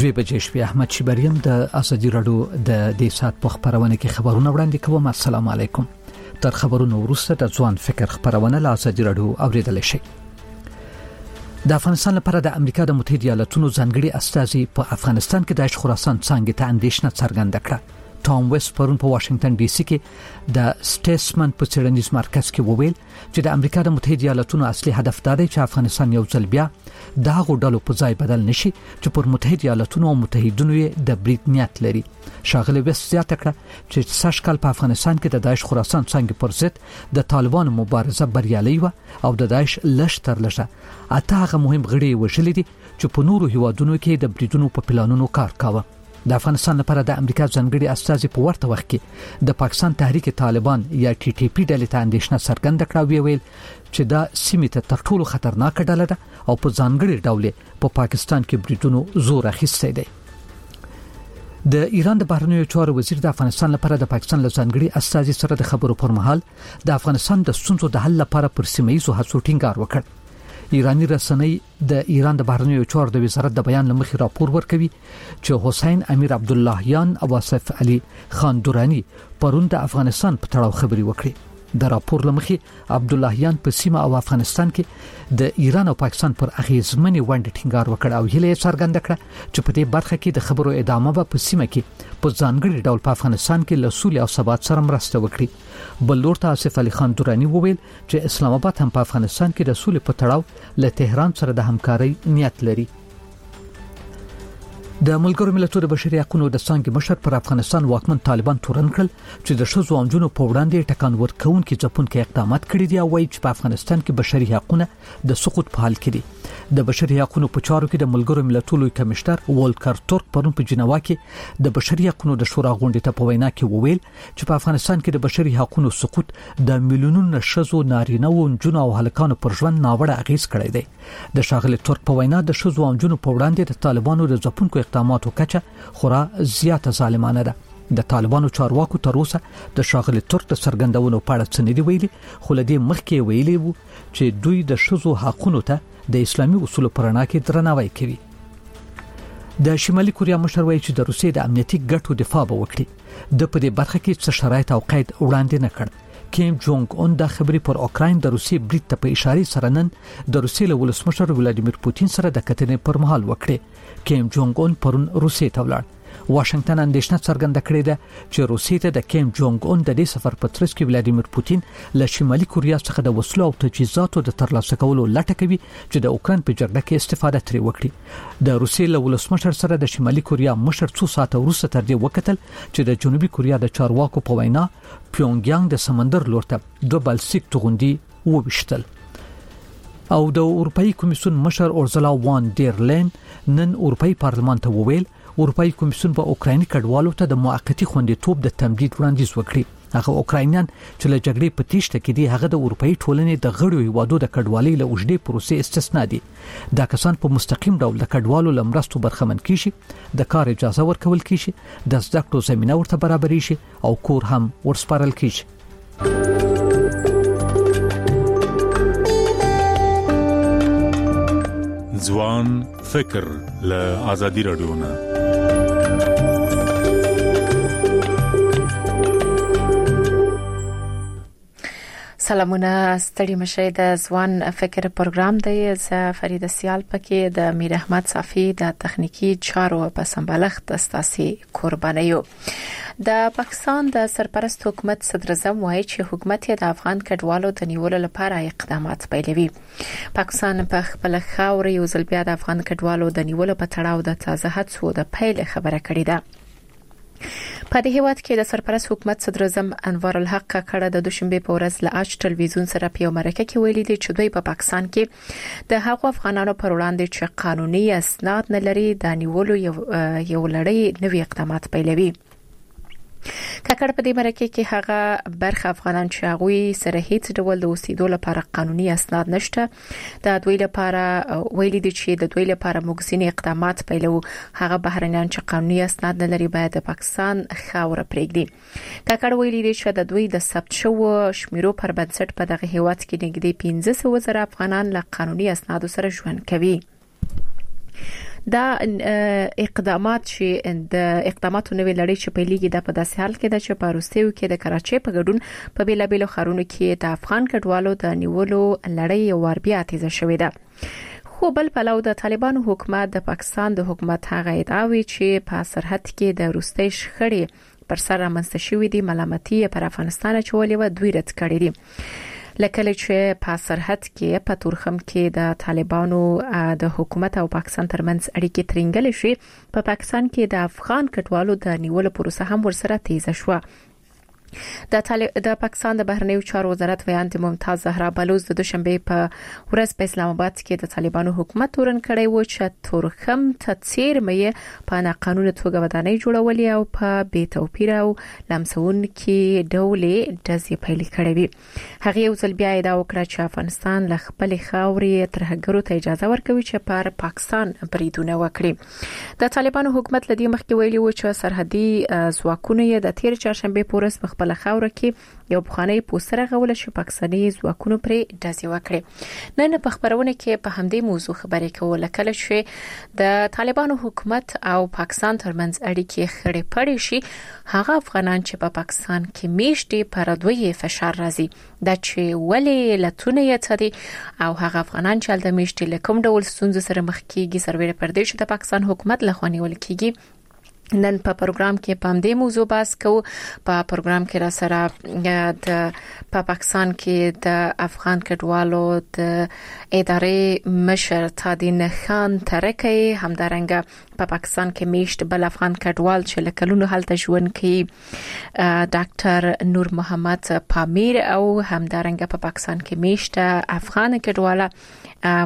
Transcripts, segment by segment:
دوی بجې شپې احمد شبریم د ازادي راډیو د دې سات په خبرونه کې خبرونه وړاندې کوم. السلام علیکم. تر خبرونو وروسته د ځوان فکر خبرونه له ازادي راډیو اوریدل شي. د افغانستان لپاره د امریکا د متحده ایالاتونو ځانګړي استازي په افغانستان کې د خراسان څنګه ته اندېښنه څرګنده کړه. ټام ویست پرون په واشنگټن ډي سي کې د سټیټسمن په څېړنیز مرکز کې وویل چې د امریکا د متحده ایالاتونو اصلي هدف دا دی چې افغانستان یو ځل بیا د هغو ډلو په ځای بدل نشي چې پر متحده ایالاتونو او متحدینو یې د برید نیت لري. ښاغلی ویست زیاته کړه چې سږ کال په افغانستان کې د داعش خراسان څنګه پر ضد د طالبانو مبارزه بریالۍ و او د داعش لږ تر لږه اته هغه مهم غړي وژلي دي چې په نورو هیوادونو کې د بریدونو په پلانونو کار کاوه. د افغانستان لپاره د امریکا ځانګړي استازي په ورته وخت کې د پاکستان تحریک طالبان یا ټي ټي پی ډلې ته اندېښنه څرګنده کړه ویل چې دا سیمه ته تر ټولو خطرناک ډله ده او په ځانګړي ډول په پاکستان کې بریدونو زور اخیستی دی. د ایران د بهرنیو چارو وزیر د افغانستان لپاره د پاکستان له ځانګړي استازي سره د خبرو پر مهال د افغانستان د ستونزو د حل لپاره پر سیمه ییزو هڅو ټینګار وکړ. ایرانی رسنۍ د ایران د بهرنیو چارو د وزارت د بیان لمخې راپور ورکوي چې حسین امیر عبداللهیان او آصف علي خان دورانی پرون د افغانستان په تړاو خبري وکړي. د راپور لمخې عبداللهیان په سیمه او افغانستان کې د ایران او پاکستان پر اغیزمنې ونډې ټینګار وکړ او هیله څرګنده کړه چې په دې برخه کې د خبرو ادامه به په سیمه کې په ځانګړي ډول په افغانستان کې له سولې او ثبات سره مرسته وکړي. بل لور ته آصف علي خان دورانی وویل چې اسلام آباد هم په افغانستان کې د سولې په تړاو له تهران سره د همکارۍ نیت لري. د ملګرو ملتونو د بشري حقوقو د څنګه مشر پر افغانستان واکمن طالبان تورن کړل چې د ښځو او نجونو په وړاندې ټکان ورکوونکي ځپونکي اقدامات کړي دي او وايي چې په افغانستان کې بشري حقوق د سقوط په حال کې دي. د بشري حقوقو په چارو کې د ملګرو ملتونو کمشنر وولکر تورک پرون په جنیوا کې د بشري حقوقو د شورا غونډې ته په وینا کې وویل چې په افغانستان کې د بشري حقوقو سقوط د میلیونونو ښځو، نارینه او نجونو او هلکانو پر ژوند ناوړه اغیز کړی دی. د ښاغلي تورک په وینا د ښځو او نجونو په وړاندې د طالبانو د ځپونکو اقداماتو کچه خورا زیاته ظالمانه ده. د طالبانو چارواکو تر اوسه د ښاغلي تورک د څرګندونو په اړه څه نه دی ویلي، خو له دې مخکې ویلي وو چې دوی د ښځو حقوقو ته د اسلامي اصولو پر رڼا کې درناوی کوي. د شمالي کوریا مشر وایي چې د روسیې د امنیتي ګټو دفاع به وکړي. د په دې برخه کې څه شرایط او قید وړاندې نه کړ. کیم جونګ اون د خبرې پر اوکراین د روسیې برید ته په اشاره سره نن د روسیې له ولسمشر ولادیمیر پوتین سره د کتنې پر مهال وکړي. کیم جونګ اون پرون روسیې ته ولاړ. واشنگټن اندېښنه څرګنده کړې ده چې روسیې ته د کیم جونګ اون د دې سفر په ترڅ کې ولادیمیر پوتین له شمالي کوریا څخه د وسلو او تجهیزاتو د ترلاسه کولو لټه کوي چې د اوکراین په جګړه کې استفاده ترې وکړي. د روسیې له ولسمشر سره د شمالي کوریا مشر څو ساعته وروسته تر دې وکتل چې د جنوبي کوریا د چارواکو په وینا پیونګیانګ د سمندر لور ته دوه بالستیک توغندي وویشتل. او د اروپאי کمیسیون مشر اورزلا وان ډیر لین نن اروپאי پارلمان ته وویل اروپאי کمیسیون په اوکرایني کډوالو ته د موقتی خوندیتوب د تمدید وړاندیز وکړي. هغه اوکراینیان چې له جګړې په تیښته کې دي هغه د اروپאי ټولنې د غړو هیوادو د کډوالۍ له اوږدې پروسې استثنا دي. دا کسان په مستقیم ډول د کډوالو لمرستو برخمن کیږي، د کار اجازه ورکول کیږي، د زده کړو زمينه ورته برابرې شي او کور هم ورسپارل کیږي. ځوان فکر له ازادي راډیو نه سلامونه ستړي مشه د ځوان فکر پروګرام دی. زه فریده سیال پکې د میر احمد صافی د تخنیکی چارو په سمبالښت استاسي قرباني یو. د پاکستان د سرپرست حکومت صدر اعظم وایي چې حکومت د افغان کډوالو د نیولو لپاره اقدامات پیلوي. پاکستان په خپل خاور یو ځل بیا د افغان کډوالو د نیولو په تړاو د تازه هڅو د پیل خبره کړې ده. په دې هیواد کې د سرپرست حکومت صدر اعظم انوار الحق کاکړه د دوشنبه په ورځ له اچ ټلویزیون سره په مرکه کې ویلي دي چې دوی په پاکستان کې د هغو افغانانو پر وړاندې چې قانوني اسناد نه لري د نیولو یو لړۍ نوي اقدامات پیلوي. کاکړ په دې مرکه کې هغه برخه افغانان چې هغه سره هیڅ ډول د اوسېدو لپاره قانوني اسناد نشته د دوی لپاره ویلي دي چې د دوی لپاره موږ اقدامات پیلو. هغه بهرنیان چې قانوني اسناد نه لري باید د پاکستان خاور پرېږدي. کاکړ ویلي دي چې د دوی د ثبت شوو شمیرو پر بنسټ په دغه هیواد کې نږدې 15,000 افغانان له قانوني اسنادو سره ژوند کوي. دا اقدامات چې د اقداماتو نوې لړۍ چې پیلېږي د په داسې حال کې د چپاروستیو کې د کراچۍ په ګډون په بیلابیلو ښارونو کې د افغان کډوالو د نیولو لړۍ وربیا تیزه شوې ده. خو بل پلو د طالبانو حکومت د پاکستان د حکومت هغه ادعاوي چې په سرحد کې د روستي شخړې پر سر رامنځته شوې دي ملامتي پر افغانستان چولې و دوی رد کړې دي. لکه چې په سرحد کې په تورخم کې د طالبانو د حکومت او پاکستان ترمنځ اړیکې ترنګل شي په پاکستان کې د افغان کډوالو د نیولو پروسه هم ورسره تیزه شوه. د پاکستان د بهرنیو چارو وزارت ویاند ممتاز زهرا بلوچ د دوشنبه په ورځ په اسلام آباد کې د طالبانو حکومت تورن کړی و چې تورخم ته چیر مې په ناقانونه توګه ودانۍ جوړولې او په بې توپیر او لمسون کې ډولې دزې پیل کړې وي. هغه یو ځل بیا ادعا وکړه چې افغانستان له خپل خاورې ترهګرو ته اجازه ورکوي چې پر پاکستان بریدونه وکړي. د طالبانو حکومت لدی مخکې ویلي و چې سرحدي ځواکونه د تیر چهارشنبه پورس په خپل خاور کې یو بخاني پوسټر غول شو پاکستاني ځواکونو پرې داسې وکړي. نن په خبرونه کې په همدې موضوع خبرې کوله کله چې د طالبانو حکومت او پاکستان ترمنځ اړیکې خړې پړې شي هغه افغانان چې په پاکستان کې میشتي پر دوی فشار راځي د چې ولې لتونه یې تدي او هغه افغانان چې د میشتي لکم ډول ستونزې سره مخ کیږي سرور پردیش د پاکستان حکومت لخوا نیول کیږي. نن په پروګرام کې په دې موضوع بحث کوو. په پروګرام کې را سره د پاکستان کې د افغان کډوالو د ادارې مشر تادین خان ترکی همدارنګه په پاکستان کې میشت بل افغان کډوال چې لکلونو حالت ژوند کوي ډاکټر نور محمد پامیر او همدارنګه په پاکستان کې میشت افغان کډواله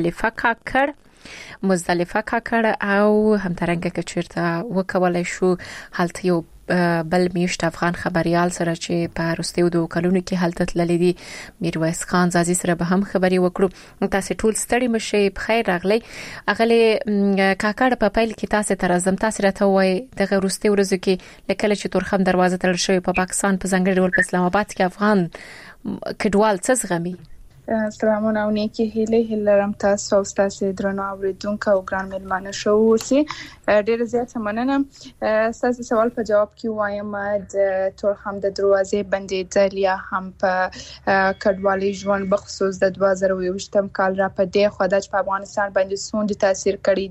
مزدلفه کاکړ او همدارنګه کچیرته وکولای شو حالت یو بل میشت افغان خبريال سره چې په روستیو د کلونو کې حالت تللی دي میرویس خان زازي سره به هم خبري وکړو. تاسو ټول ستړي مشي بخیر راغلی. اغلی کاکړ په پیل کې تاسو تر ازم تاسو راته وای د روستي ورځو کې لکه چې تورخم دروازه تړل شوی په پاکستان په ځنګړي ډول په اسلام آباد کې افغان کډوال څه زغمي. سلامونه او نیکی هیله لرم تاسو او تاسو درنو اوریدونکو او ګران مېلمانه شو اوسئ. ډیر زیات مننه. تاسو سوال په جواب کې وایم د تورخم د دروازې بندیدل یا هم په کډوالي ژوند بخصوص د 2020م کال را په دې خو د افغانستان باندې څومره تاثیر کړی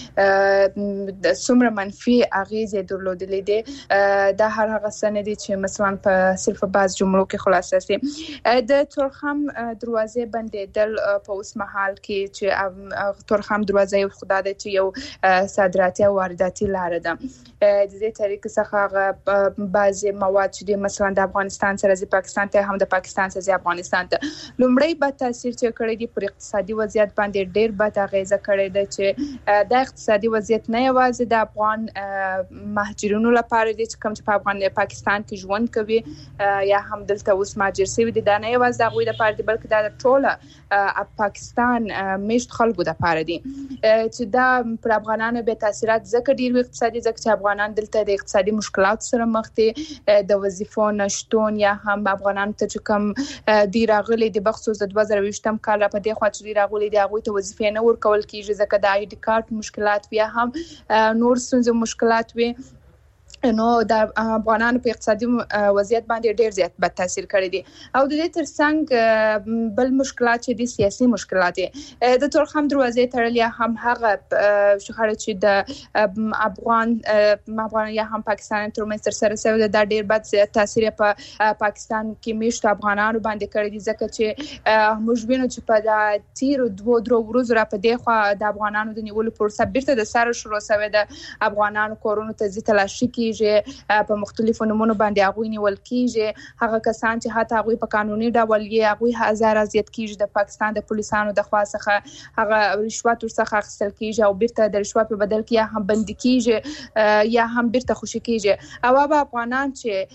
دی د څومره منفي اغیزې درلودلې دي د هر هغه سند چې مثلا په صرف بعض جملو کې خلاصه سي د تورخم دروازې بندیدل په اوس مهال کې چې تورخم دروازې خدای د چې یو صادراتي او وارداتي لار ده. د دې طریقې څخه بعضي مواد چې مثلا د افغانستان سره د پاکستان ته هم د پاکستان سره د افغانستان ته لومړی به تاثیر چې کړی دی پر اقتصادي وضعیت باندې ډېر بد اغیزه کړی دی چې د اقتصادي وضعیت نه یوازې د افغان مهاجرینو لپاره دي چې کوم چې په پاکستان کې ژوند کوي یا هم دلته اوس مهاجر شوي دي دا نه یوازې د غوي لپاره دي بلکې د ټوله پاکستان میشت خلکو لپاره دي چې دا پر افغانانو به تاثیرات ځکه ډیر اقتصادي ځکه چې افغانان دلته د اقتصادي مشکلات سره مخ دي د وظیفو نشټون یا هم افغانان ته چې کوم دی راغلي د بخصوص د 2020م کال په دې خوا چې دی راغلي دی هغه ته وظیفې نه ورکول کیږي ځکه د آی ډی کارت مشکلات بیا هم نور څه مشکلات وي نو د افغانانو په اقتصادي وضعیت باندې ډیر زیات بد تاثیر کړی دی او د دې ترڅنګ بل مشکلات چې دي سیاسي مشکلات دي د تورخم دروازې تړل یا هم هغه شخړه چې د افغان یا هم پاکستان ترمنځ تر سره شوی د ډیر بد تاثیر په پاکستان کې میشت افغانانو باندې کړی دي ځکه چې موږ وینو چې په تیر 2 ورځې را په دې خوا د افغانانو د نیولو پروسه بیرته د سره شروع شوه د افغانانو کورونو ته تلاشي په مختلفو نمونه باندې هغه نیول کیږي هغه کسان چې حتی هغه په قانوني ډول یې هغه هزار ازیت کیږي د پاکستان د پولیسانو د خوا څخه هغه رشوت ورڅخه اخیستل کیږي او بیرته د رشوت په بدل کې هم بند کیږي یا هم بیرته خوشی کیږي او هغه افغانان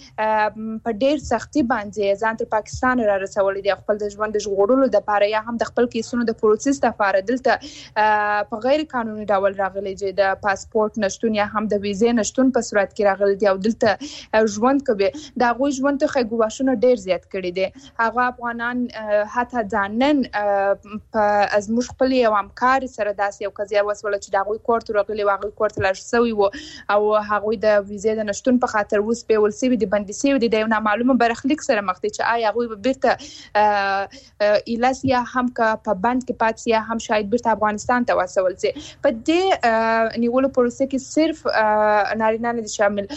چې په ډیر سختي باندې ځان تر پاکستان را رسولي دي خپل د ژوند د ژغورلو لپاره یا هم د خپل کیسونو د پروسس لپاره دلته په غیر قانوني ډول راغلي چې د پاسپورت نشټون یا هم د ویزې نشټون په صورت کې کې راغلي دي او دلته ژوند کوي دا غوي ژوند ته خګواشونه ډیر زیات کړي دي هغه افغانان حتی ځانن په ازموش خپل یو همکار سره داسې یو قضیه وسوله چې دا غوي کوړت راغلي واغوي کوړت لاش سوی وو او هغه د ویزې د نشټون په خاطر اوس په ولسی د بندي سوی دي د یو معلومه برخلیک سره مخ دي چې آیا غوي به بیرته ایلاسیا هم کا په بند کې پاتسیا هم شاید بیرته افغانستان ته وسول سي په دې نیولو پروسه کې صرف نارینه نه شامل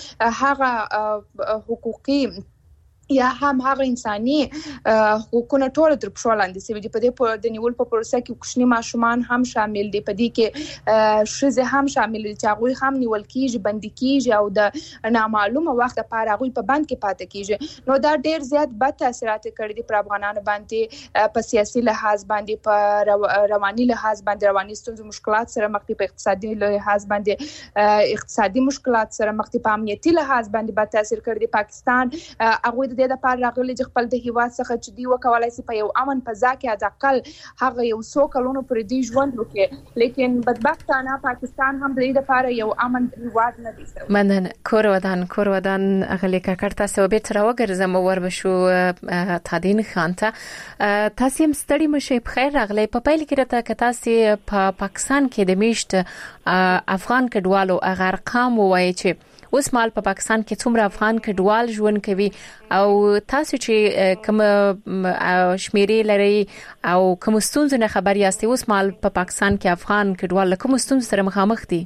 هغه حقوقي یا هم هغه انساني حقوقونه ټول تر پښو لاندې سوي دي په دې د نیول په پروسه کې کوچني ماشومان هم شامل دي په دې کې شزه هم شامل دي چې هغه هم نیول کیږي بندي کیږي او د نامعلومه وخت لپاره هغه په بند کې پاتې کیږي نو دا ډیر زیات بد تاثیرات کړي دي پر افغانانو باندې په سیاسي لحاظ باندې په رواني لحاظ باندې رواني ستونزې مشکلات سره مخ دي په اقتصادي لحاظ باندې اقتصادي مشکلات سره مخ دي په امنیتي لحاظ باندې بد تاثیر کړي دي پاکستان هغه د لپاره راغلي چې خپل د هیواد څخه چې دی وکولای شي په یو امن فضا کې از اقل هغه یو څو کلونو پر دې ژوند وکړي لیکن بدبختانه پاکستان هم د دې لپاره یو امن هیواد نه دی مننه کور ودان اغلی کاکړ تاسو به تر وګرځم ور بشو تادین خان ته تاسو هم ستړي مشه په خیر راغلی په پیل کې راته که تاسو په پاکستان کې د میشت افغان کډوالو هغه ارقام وایي چې اوس مال په پاکستان کې څومره افغان کډوال ژوند کوي او تاسو چې کوم شمیرې لري او کوم ستونزې نه خبر یاست اوس مال په پاکستان کې افغان کډوال کوم ستونزې سره مخامخ دي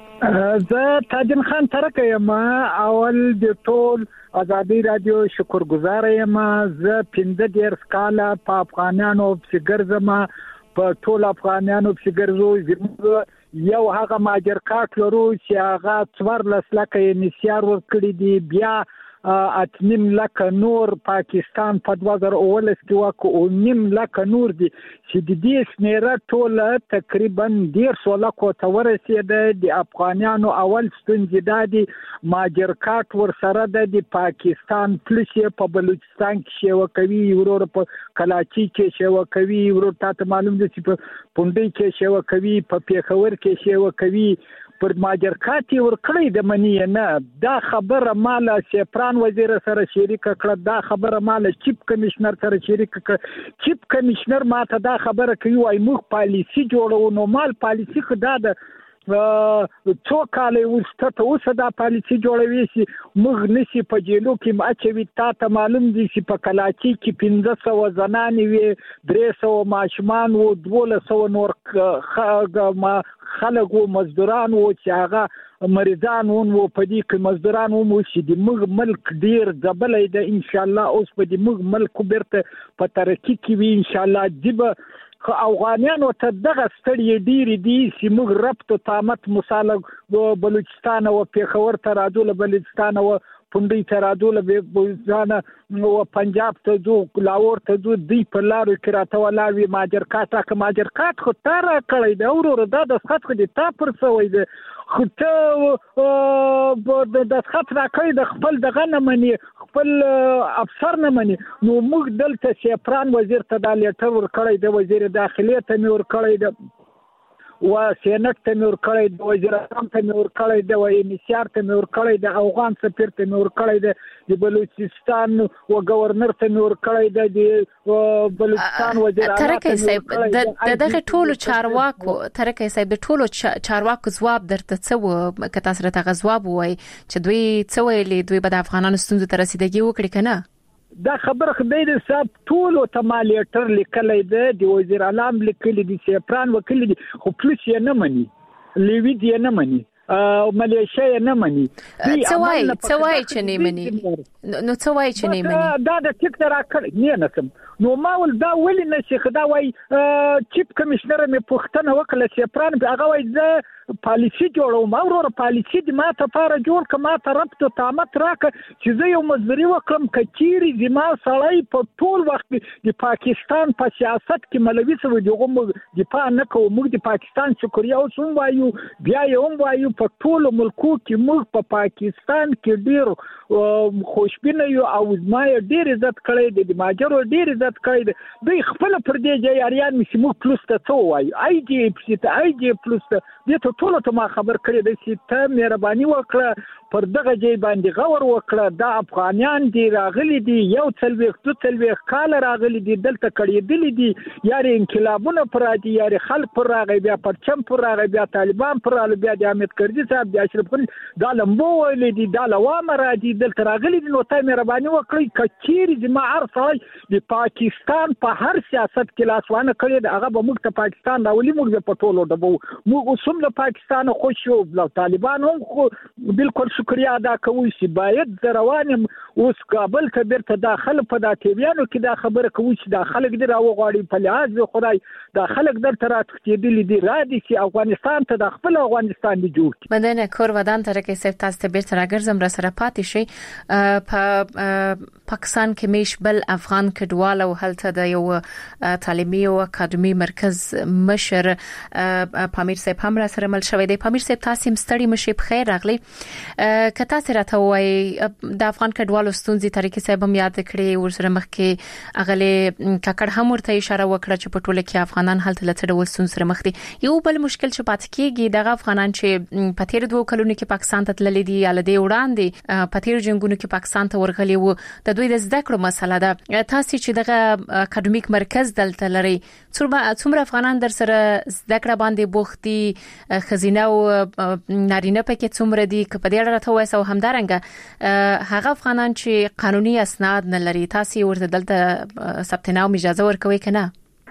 زه تاجن خان ترکه یم اول د ټول ازادي رادیو شکرګزار یم زه 15 کاله په افغانانو فګرزم په ټول افغانانو فګرزو یو هغه ماجر کارت لرو چې هغه 14 لکه انسیار ورکړي دي بیا اتنیم لکه نور پاکستان په 2019 کې واکو نیم لکه نور دي چې د دې شمیره ټول تقریبا 1.5 لکه ته ورسېده د افغانانو اول ستونزې دادي ماجر کارت ور سره د پاکستان پولیس په بلوچستان کې شیوه کوي ورور په کلاچي کې شیوه کوي ورور ته معلوم دي چې په پونډي کې شیوه کوي په پیښور کې شیوه کوي پر ماجر کارت ور کړی د منی نه دا خبره مال سپران وزیر سره شریک کړه دا خبره مال چیف کمشنر سره شریک کړه چیف کمشنر ماته دا خبره کوي وای موږ پالیسی جوړو نو مال پالیسی خدا د څو کاله وسته اوس دا پالیسی جوړوي چې موږ نشي په جیلو کې ماچوي ته معلوم دي چې په کلاچي کې 1500 زنانې وي 300 ماشومان وو 1200 نور خلک وو مزدوران وو چې هغه مریضان وو په دې کې مزدوران وو چې د موږ ملک ډیر ځبلې ده ان شاء الله اوس په دې موږ ملک بیرته په ترقی کې وي ان شاء الله دیبه افغانانو ته دغه ستړي ډیر دي چې موږ ربط تامت مصالح بلوچستان او پیښور ته راځو له بلوچستان او پونډي ته راځو له بلوچستان او پنجاب ته ځو لاهور ته ځو دی په لارو کې راته ولاوي ماجر کاټ خو تر کړی دا ورور دا د خط خو دي تا پر سوې ده خو ته د خط راکړی د خپل دغه نه مني خپل افسر نه مني نو موږ دلته سپران وزیر ته د لیټر ور کړی د وزیر داخلي ته مې ور کړی د و سینټ ته مې ور کړی د وزیر اعظم ته مې ور کړی د وینسیار ته مې ور کړی د افغان سفیر ته مې ور کړی د بلوچستان و گورنر ته مې ور کړی د بلوچستان وزیر ترکه صاحب دغه ټولو چارواکو ترکه صاحب د ټولو چارواکو ځواب درته څه و که تاسو راته ځواب وای چې دوی څه ویلي دوی به د افغانانو ستونزو ته رسیدګي وکړي کنه دا خبر خدای دې صاحب ټول ته مالیټر لیکلې ده د وزیر اعظم لیکلې دي سپران وکړي دي خو پولیس یې نه مني لیوی دې نه مني ملیشیا یې نه مني څه وای چې نه مني نو څه وای چې نه مني دا د ټیک تر اکړ نه نسم نو ما ول دا ولې نشي خدا وای چیف کمشنر مې پوښتنه وکړه چې پران هغه وای زه پالیسی جوړوم او ورو پالیسی د ما ته پاره جوړ کما ته ربط تامت راک چې زه یو مزدوري وکم کچيري زما سړی په ټول وخت د پاکستان په سیاست کې ملوي سو دغه دفاع نه کوو موږ د پاکستان شکریا اوسم وایو بیا یې هم وایو په ټول ملکو کې موږ په پاکستان کې ډیر خوشبینه یو او زما ډیر عزت کړی د ماجرو ډیر عزت کړی دوی خپل پر دې ځای اړیان مې موږ پلس ته څو وایو آی جی پلس ته دې ته ټول ته ما خبر کړی د چې ته مهرباني وکړه پر دغه ځای باندې غور وکړه دا افغانان دي راغلي دي یو څلوېښت کال راغلي دي دلته کړېدلي دي یاري انقلابونه پر راځي یاري خلک پر راغی بیا پرچم پر راغی بیا طالبان پر راغی بیا د حامد کرزي صاحب د اشرف غني دا لمبو ویلي دي دا لوامه راځي دلته راغلي دي نو ته مهرباني وکړئ کچېرې زما هر سړی د پاکستان په هر سیاست کې لاسوانه کړی د هغه به موږ ته پاکستان راولي موږ په ټولو ډبو موږ اوس هم له پاکستان خوښ یو له طالبان هم خو بالکل شکریا ادا کوو چې باید زه روان یم اوس کابل ته بیرته داخل په دا ټیویانو کې دا خبره کوو چې دا خلک دې راوغواړي په لحاظ د خدای دا خلک درته راتښتېدلي دي رادي چې افغانستان ته د خپل افغانستان دی جوړ کړي. مدنه کور ودان ترکه صاحب تاسو ته بیرته راګرځم را سره پاتې شي په پاکستان کې میش بل افغان کډوال او هلته د یو تعلیمي او اکاډمي مرکز مشر پامیر صاحب هم را سره مل شوی دی. پامیر صاحب تاسو مستړی مشي په خیر راغلی کته سره ته وای د افغان کډوالو ستونزې طریقې صاحب هم یاد کړې ورسره مخ کې اغله ککړ هم ورته اشاره وکړه چې په ټوله کې افغانان هلته لته ډول ستونزې سره مخ دي. یو بل مشکل چې پاتې کېږي دغه افغانان چې په تیر 2 کلونو کې پاکستان ته تللي دي یا لدی وړاندې په تیر جنگونو کې پاکستان ته ورغلي وو د دوی د زده کړو مسله ده تاسو چې دغه اکاډمیک مرکز دلته لري څومره افغانان در سره زده کړه باندې بوختي خزینه او نارینه پکې څومره دي که په دې اړه راته وایي او همدارنګه هغه افغانان چې قانوني اسناد نه لري تاسو ورته دلته ثبت نام اجازه ورکوي کنه؟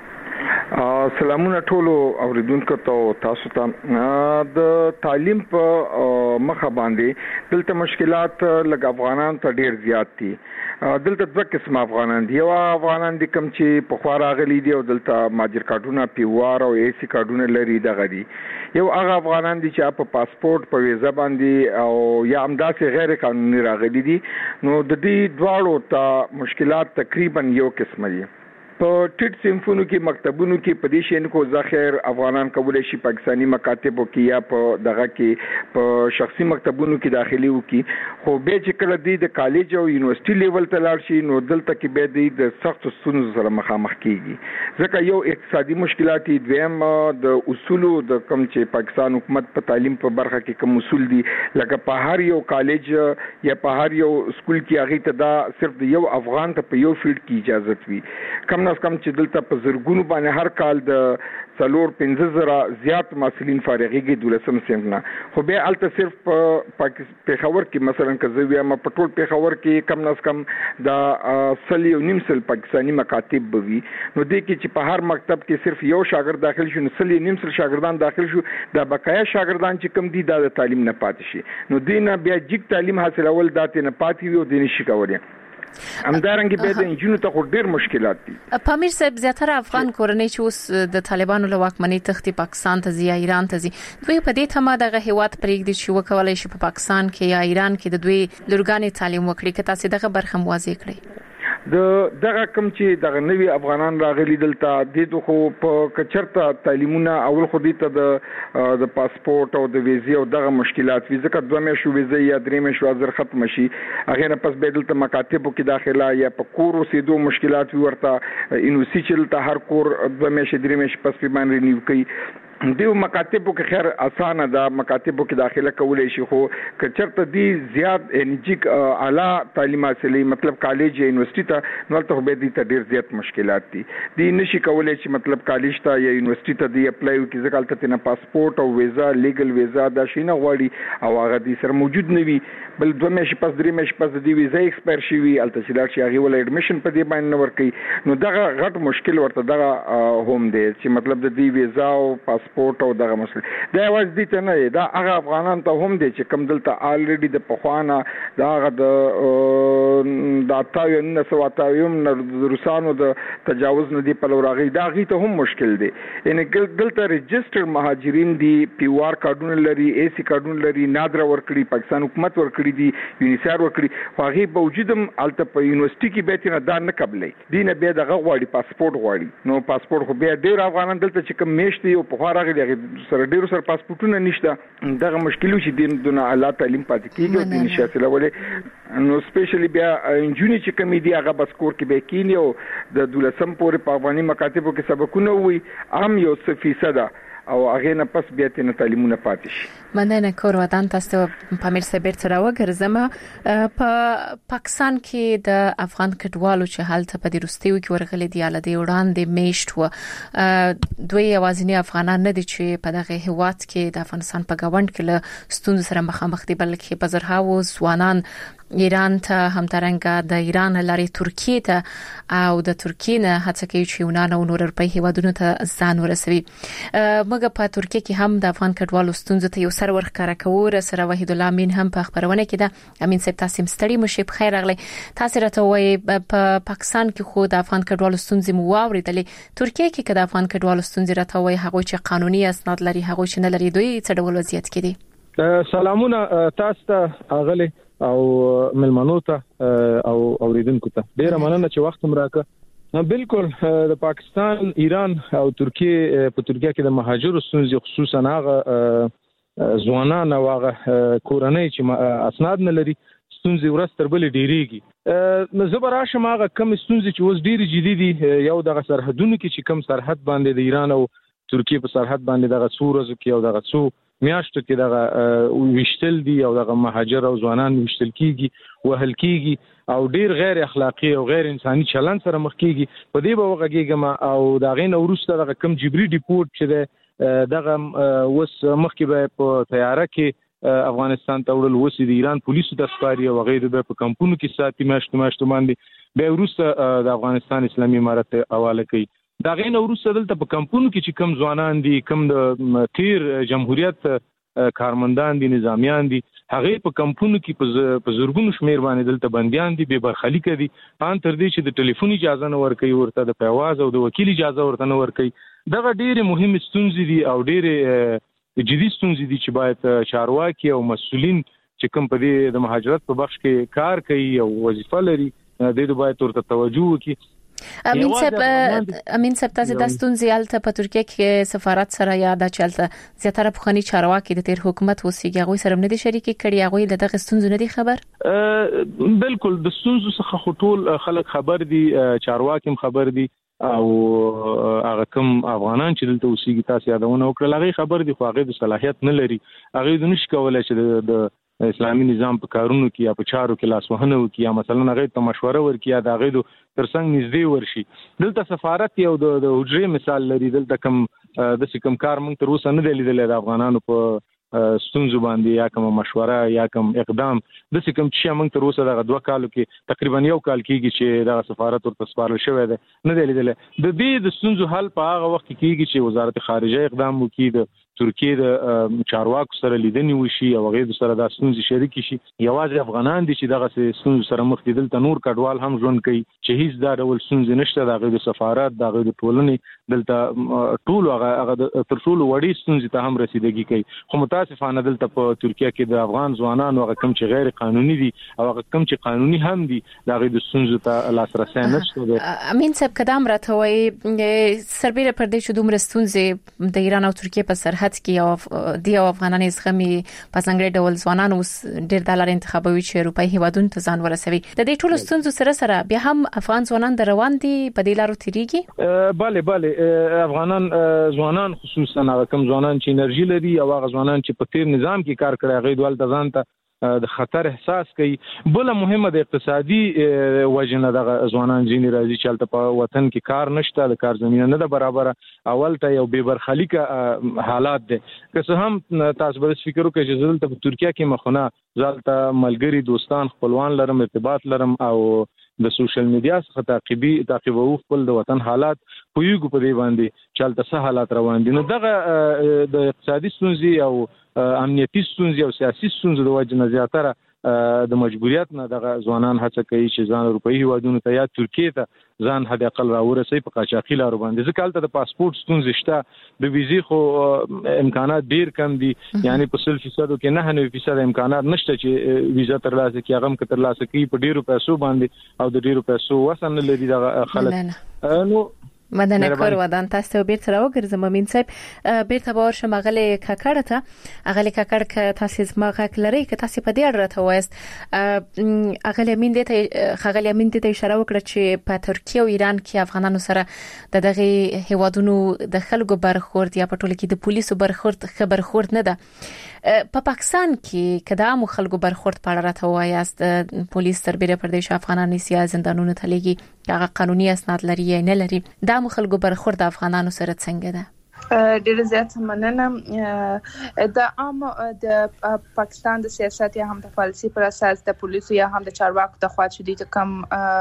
سلامونه ټولو اوریدونکو ته تاسو ته د تعلیم په مخه باندې دلته مشکلات لږ افغانان ته ډیر زیات دي. دلته دوه قسم افغانان دي. یو افغانان دي کوم چې په خوا راغلي دي او دلته ماجر کارډونه پیوار او ایسی کارډونه لري دغه دي. یو هغه افغانان دي چې په پاسپورت په ویزا باندې او یا همداسې غیر قانوني راغلي دي. نو د دې دواړو ته مشکلات تقریبا یو قسم دي. په ټیټ صنفونو کې مکتبونو کې په دې شین کو ظاهر افغانان کولای شي پاکستانی مکاتبو کې یا په دغه کې په شخصي مکتبونو کې داخلي وکي خو به چې کله د کالج او یونیورسيټي لیول ته لاړ شي نو دلته کې به د سخت ستونزو سره مخامخ کیږي ځکه یو اقتصادي مشکلات دي دویم د اصول د کم چې پاکستان حکومت په تعلیم په برخه کې کوم اصول دي لکه په هر یو کالج یا په هر یو سکول کې هغه ته دا صرف د یو افغان ته په یو فیلډ کې اجازه وي کم چې دلته په زرګونو باندې هر کال د 4-5 زیات محصلین فارغيږي 12 صنف نه خو به الته صرف په پیښور کې مثلا کزویا ما په ټول پیښور کې کم نس کم د سلی او نیمسل پاکستانی مکاتب بوي نو دې کې چې په هر مکتب کې صرف یو شاګرد داخل شو نو سلی نیمسل شاګردان داخل شو د بقایا شاګردان چې کم دي د تعلیم نه پاتې شي نو دینه بیا جګ تعلیم حاصلول داتې نه پاتې وي او دینه شي کولای همدارنګه به د انجینو ته ډېر مشکلات دي. پامیر صاحب زیاتره افغان کورنۍ چې اوس د طالبانو له واکمنۍ تختی پاکستان ته ځي یا ایران ته ځي دوی په دې تمه دغه هیواد پرېږدي چې وکولای شي په پاکستان کې یا ایران کې د دوی لورګانې تعلیم وکړي که تاسو دغه برخه واضح کړئ. دغه کم چې دغه نوی افغانان راغلي دلته د خو په کچرته تعلیمونه اول خو دي ته د پاسپورت او د ویزې او دغه مشکلات وي ځکه 2 میاشتې ویزې یا 3 میاشتې ازر ختم شي هغه نه پس به دلته مکاتبو کې داخله یا په کور اوسېدو مشکلات وي ورته انوسی چې دلته هر کور 2 میاشتې 3 میاشتې پس په باندې رینیو کوي دیو مکاتبو کې خیر اسانه ده مکاتبو کې داخله کولای شي خو کچرته دی زیات انجیک اعلی تعلیم حاصلې مطلب کالج یا یونیورسيټي ته نو ته به دي ته ډیر زیات مشکلات دي دی نشي کولای چې مطلب کالج ته یا یونیورسيټي ته دی اپلای وکړي ځکه ته نه پاسپورت او ویزا لیګل ویزا دا شي نه غواړي او هغه دي سره موجود نه وي بل 2 میاشتې پس 3 میاشتې پس د ویزا ایکسپایر شي وي الته چې دا شي هغه ول اډمیشن په دې باندې نور کوي نو دا غټ مشکل ورته دا هم دی چې مطلب د دې ویزا او پاسپورت او دغه مسله دا واز دي ته نه دا هغه افغانان ته هم دي چې کم دلته الریډي د پخوانه دا هغه د تاوین نه سواتاویم نه روسانو د تجاوز نه دی په لورغي دا غي ته هم مشکل دي ان دلته ريجستر مهاجرین دي پیوار کارډونه لري ایسی کارډونه لري نادر ورکړي پاکستان حکومت ورکړي دي یونیسار ورکړي خو هغه باوجودم الته په یونیورسيټي کې به تر دا نه قبلې دینه به دغه غواړي پاسپورت غواړي نو پاسپورت خو به ډیر افغانان دلته چې کوم میشتي او په خارغه سره ډیرو سره پاسپورتونه نشته دغه مشکل چې دین دونه اعلی تعلیم پاتې کیږي د نشاله ولې نو سپیشلی بیا انجونی چې کمیډي هغه بس کور کې به کینیو د 12 پورې په افغاني مکاتبو کې سبقونه وي عام یو 1% او هغه نه پس بیا ته تعلیمونه پاتې شي. مننه کور ودان تاسو په میر سبیر سره وګرځم. په پاکستان کې د افغان کډوالو چې حالت په دې روستیو کې ورغلي دی اله دی وړاندې میشت و دوی اوازنی افغانان نه دي چې په دغه هواد کې د افغانستان په گاوند کې له ستونزو سره مخامخ دي بلکې په زرهاو ځوانان ایران ته همدارنګه د ایران لارې ترکیه ته او د ترکیه نه هڅه کوي چې یونان او نور اروپایي هیوادونو ته ځان ورسوي. مګر په ترکیه کې هم د افغان کډوالو ستونزو ته یو سر ورخاره کوي. سره وحید الله امین هم په خبرونه کې ده. امین صاحب تاسو مستړي مشه په خیر راغلی. تاسو راته وایي په پاکستان کې خو د افغان کډوالو ستونزې مو واوریدلې. ترکیه کې د افغان کډوالو ستونزې راته وایي هغه چې قانوني اسناد لري هغه چې نه لري دوی څه ډول وضعیت کې دي. سلامونه تاسو ته اغلی او ملمنو ته او اوریدونکو ته ډیره مننه چې وخت مراکه. بالکل د پاکستان، ایران او ترکیه په ترکیه کې د مهاجرو ستونزې خصوصا هغه ځوانان او هغه کورنۍ چې اسناد نه لري ستونزې ورځ تر بلې ډیریږي. زه به راشم هغه کم ستونزې چې اوس ډیرې جدي دي. یو دغه سرحدونو کې چې کم سرحد باندې د ایران او ترکیه په سرحد باندې دغه څو ورځې کې او دغه څو میاشتو کې دغه وشتل دي او دغه مهاجر او ځوانان وشتل کیږي وهل کیږي او ډیر غیر اخلاقی او غیر انساني چلن سره مخ کیږي. په دې به وغږیږم او دا غین وروسته دغه کم جبري ډیپورت چې دغه وس مخکې به په تیاره کې افغانستان ته وړل وسی د ایران پولیسو د سپاری او غیر به په کمپونو کې ساتي ماشته باندې به وروسته د افغانستان اسلامي امارت حواله کوي. دا غین وروسته دلته په کمپونو کې چې کم ځوانان دي کم د تیر جمهوریت کارمندان دي نظامیان دي هغه په کمپونو کې په زورګونو شمیر باندې دلته بنديان دي به برخلیک دي ان تر دې چې د ټلیفون اجازه نه ورکوي ورته د پیواز او د وکیل اجازه ورته نه ورکوي. دغه ډېر مهم ستونزې دي او ډېر جدي ستونزې دي چې باید چارواکي او مسؤلین چې کوم په دې د مهاجرت په بخش کې کار کوي او وظیفه لري د باید ورته توجه وکړي. امین صاحب تاسو د ستونزې الته په ترکیه کې سفارت سره یا د چلته زیاتره پخوانی چارواکي د تیر حکومت وسیګي غوي سره نه دي شریکي کړي غوي د دغه ستونزې نه دي خبر. بالکل د ستونزو څخه ټول خلک خبر دي چارواکي خبر دي او هغه کوم افغانان چې دلته وسیګي تاسو یادونه وکړه هغه خبر دي خو هغه د صلاحیت نه لري هغه د نش کولای چې د اسلامي نظام په کارونو کې یا په چارو کې لاسوهنه وکړي یا مثلا هغه ته مشوره ورکړي یا د هغه ترڅنګ نږدې ورشي. دلته سفارت یو د حجرې مثال لري دلته کوم د کوم کار موږ تر اوسه نه دی لیدلی د افغانانو په ستونزو باندې یا کوم مشوره یا کوم اقدام د کوم چې موږ تر اوسه دغه 2 کالو کې تقریبا یو کال کېږي چې د سفارت ورته سپارل شوی دی نه دی لیدلی. د دې د ستونزو حل په هغه وخت کې کېږي چې وزارت خارجه اقدام وکړي د ترکیه د چارواکو سره لیدنې وشي او هغه سره د ستونزې شریک شي. یوازې افغانان دي چې دغه ستونزې سره مخ دي دلته نور کډوال هم ژوند کوي چې هیڅ دا ډول ستونزې نشته د سفارت د ټولنې دلته ټول هغه تر ټولو وړي ستونزې ته هم رسیدګي کوي. خو متاسفانه دلته په ترکیه کې د افغان ځوانانو هغه کم چې غیر قانوني دي او هغه کم چې قانوني هم دي دغه د ستونزې ته لاسرسي نشته. امین صاحب قدم راته وایي سربېره پر دې چې دومره ستونزې د ایران او ترکیه په سرحد کې او د افغانانو زغمي په څنګه ډول ځوانان اوس ډېر ډالر انتخابوي چې اروپאי هیوادونو ته ځان ورسوي. د دې ټولو ستونزو سره بیا هم افغان ځوانان د روان دي په دې لارو تیریږي. bale افغانان ځوانان خصوصا هغه کوم ځوانان چې انرژي لري او هغه ځوانان چې په تیر نظام کې کار کړی هغه دوال د ځان ته د خطر احساس کوي. بل مهمه د اقتصادي وجنه د ځوانان ځینې راځي چې په وطن کې کار نشته د کار زمينه نه ده برابر اول ته یو به برخلیکه حالات دي. که څه هم تاسو به فکر وکړئ چې دلته په ترکیه کې مخونه ځالته ملګری دوستان خپلوان لرم ارتباط لرم او د سوشل میډیا څخه تعقیبو خپل د وطن حالات پویګو په دی باندې چلته څه حالات روان دي. نو دغه د اقتصادي ستونزې او امنیتي ستونزې او سیاسي ستونزې د وجه نه زیاتره د مجبوریت نه دغه ځوانان هڅه کوي چې ځان اروپאי هیوادونو ته یا ترکیه ته ځان حد اقل راورسي په قاچاقي لارو باندې. ځکه هلته د پاسپورت ستونزې شته د ویزې خو امکانات ډیر کم دي یعنی په 100% کې 99% امکانات نشته چې ویزا ترلاسه کړي. هغه هم ترلاسه کوي په ډیرو پیسو باندې او د ډیرو پیسو وسن لري دغه خلک. نو مدنه کور ودان تاسو بیرته راوګرځم امین صاحب بیرته باور شم غلې کاکړه ته غلې کاکړ ک تاسو زما غک لري ک تاسو په دې اړه ته وایست غلې امین دې ته غلې امین دې ته اشاره وکړه چې په ترکیه او ایران کې افغانانو سره د دغه هیوادونو د خلکو برخورد یا په ټوله کې د پولیسو برخورد نه ده په پاکستان کې کدا مو خلکو برخورد په اړه راته وایست پولیس سربېره پردیش افغانان سیا زندانونو ته لګي هغه قانوني اسناد لري یا نه لري دا مو خلکو برخورد افغانانو سره څنګه ده ډېر زیات مننه د عام د پاکستان د سیاست یا هم د پالیسي پر اساس د پولیسو یا هم د چارواکو د خوا چې د کم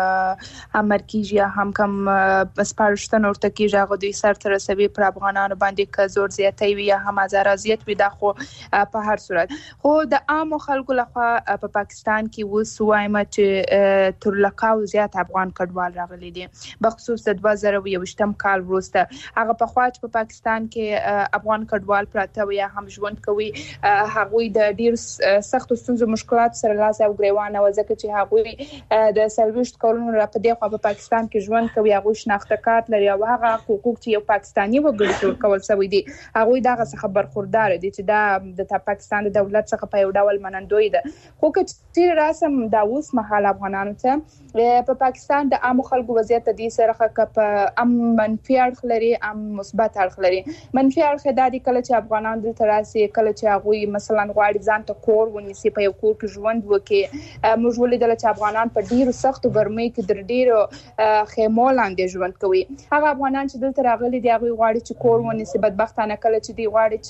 امر کیږي یا هم کم سپارښتنه ورته کیږي هغه د سر تر رسوي پر افغانانو باندې ک زور زیاتوي وي یا هم ازارازیت وي دا خو په هر صورت خو د عام خلکو لخوا په پاکستان کې وسوایم چې تر لکاو زیات افغان کډوال راغلي دي بخصوص د 2021 کال وروسته هغه په خوا چې په پاکستان کې افغان کډوال پراته وي هم ژوند کوي هغه د ډیر سخت ستونزو مشکلات سره لاس او ګریوان او ځکه چې هغه د سلويشت کولونو را په دغه په پاکستان کې ژوند کوي هغه شناخته کارت لري او هغه حقوق چې یو پاکستاني وګړي تور کول سوي دي هغه دغه څخه برخوردار دي چې دا د پاکستان د دولت څخه په یو ډول منندوی ده خو چې راسم دا اوس مهال افغانانو ته په پاکستان د عام خلکو وضعیت د سره ک منفي اړخ لري مثبت اړخ لري منفي اړخ د دې کله چې افغانان دلته راسي کله چې هغه مثلا غواړي ځان ته کور ونیسي په یو کور کې ژوند وکړي موږ ولیدل چې افغانان په ډیرو سختو ګرمۍ کې در ډیرو خیمو لاندې ژوند کوي هغه افغانان چې دلته راغلي دي هغه غواړي چې کور ونیسي بدبختانه کله چې دی غواړي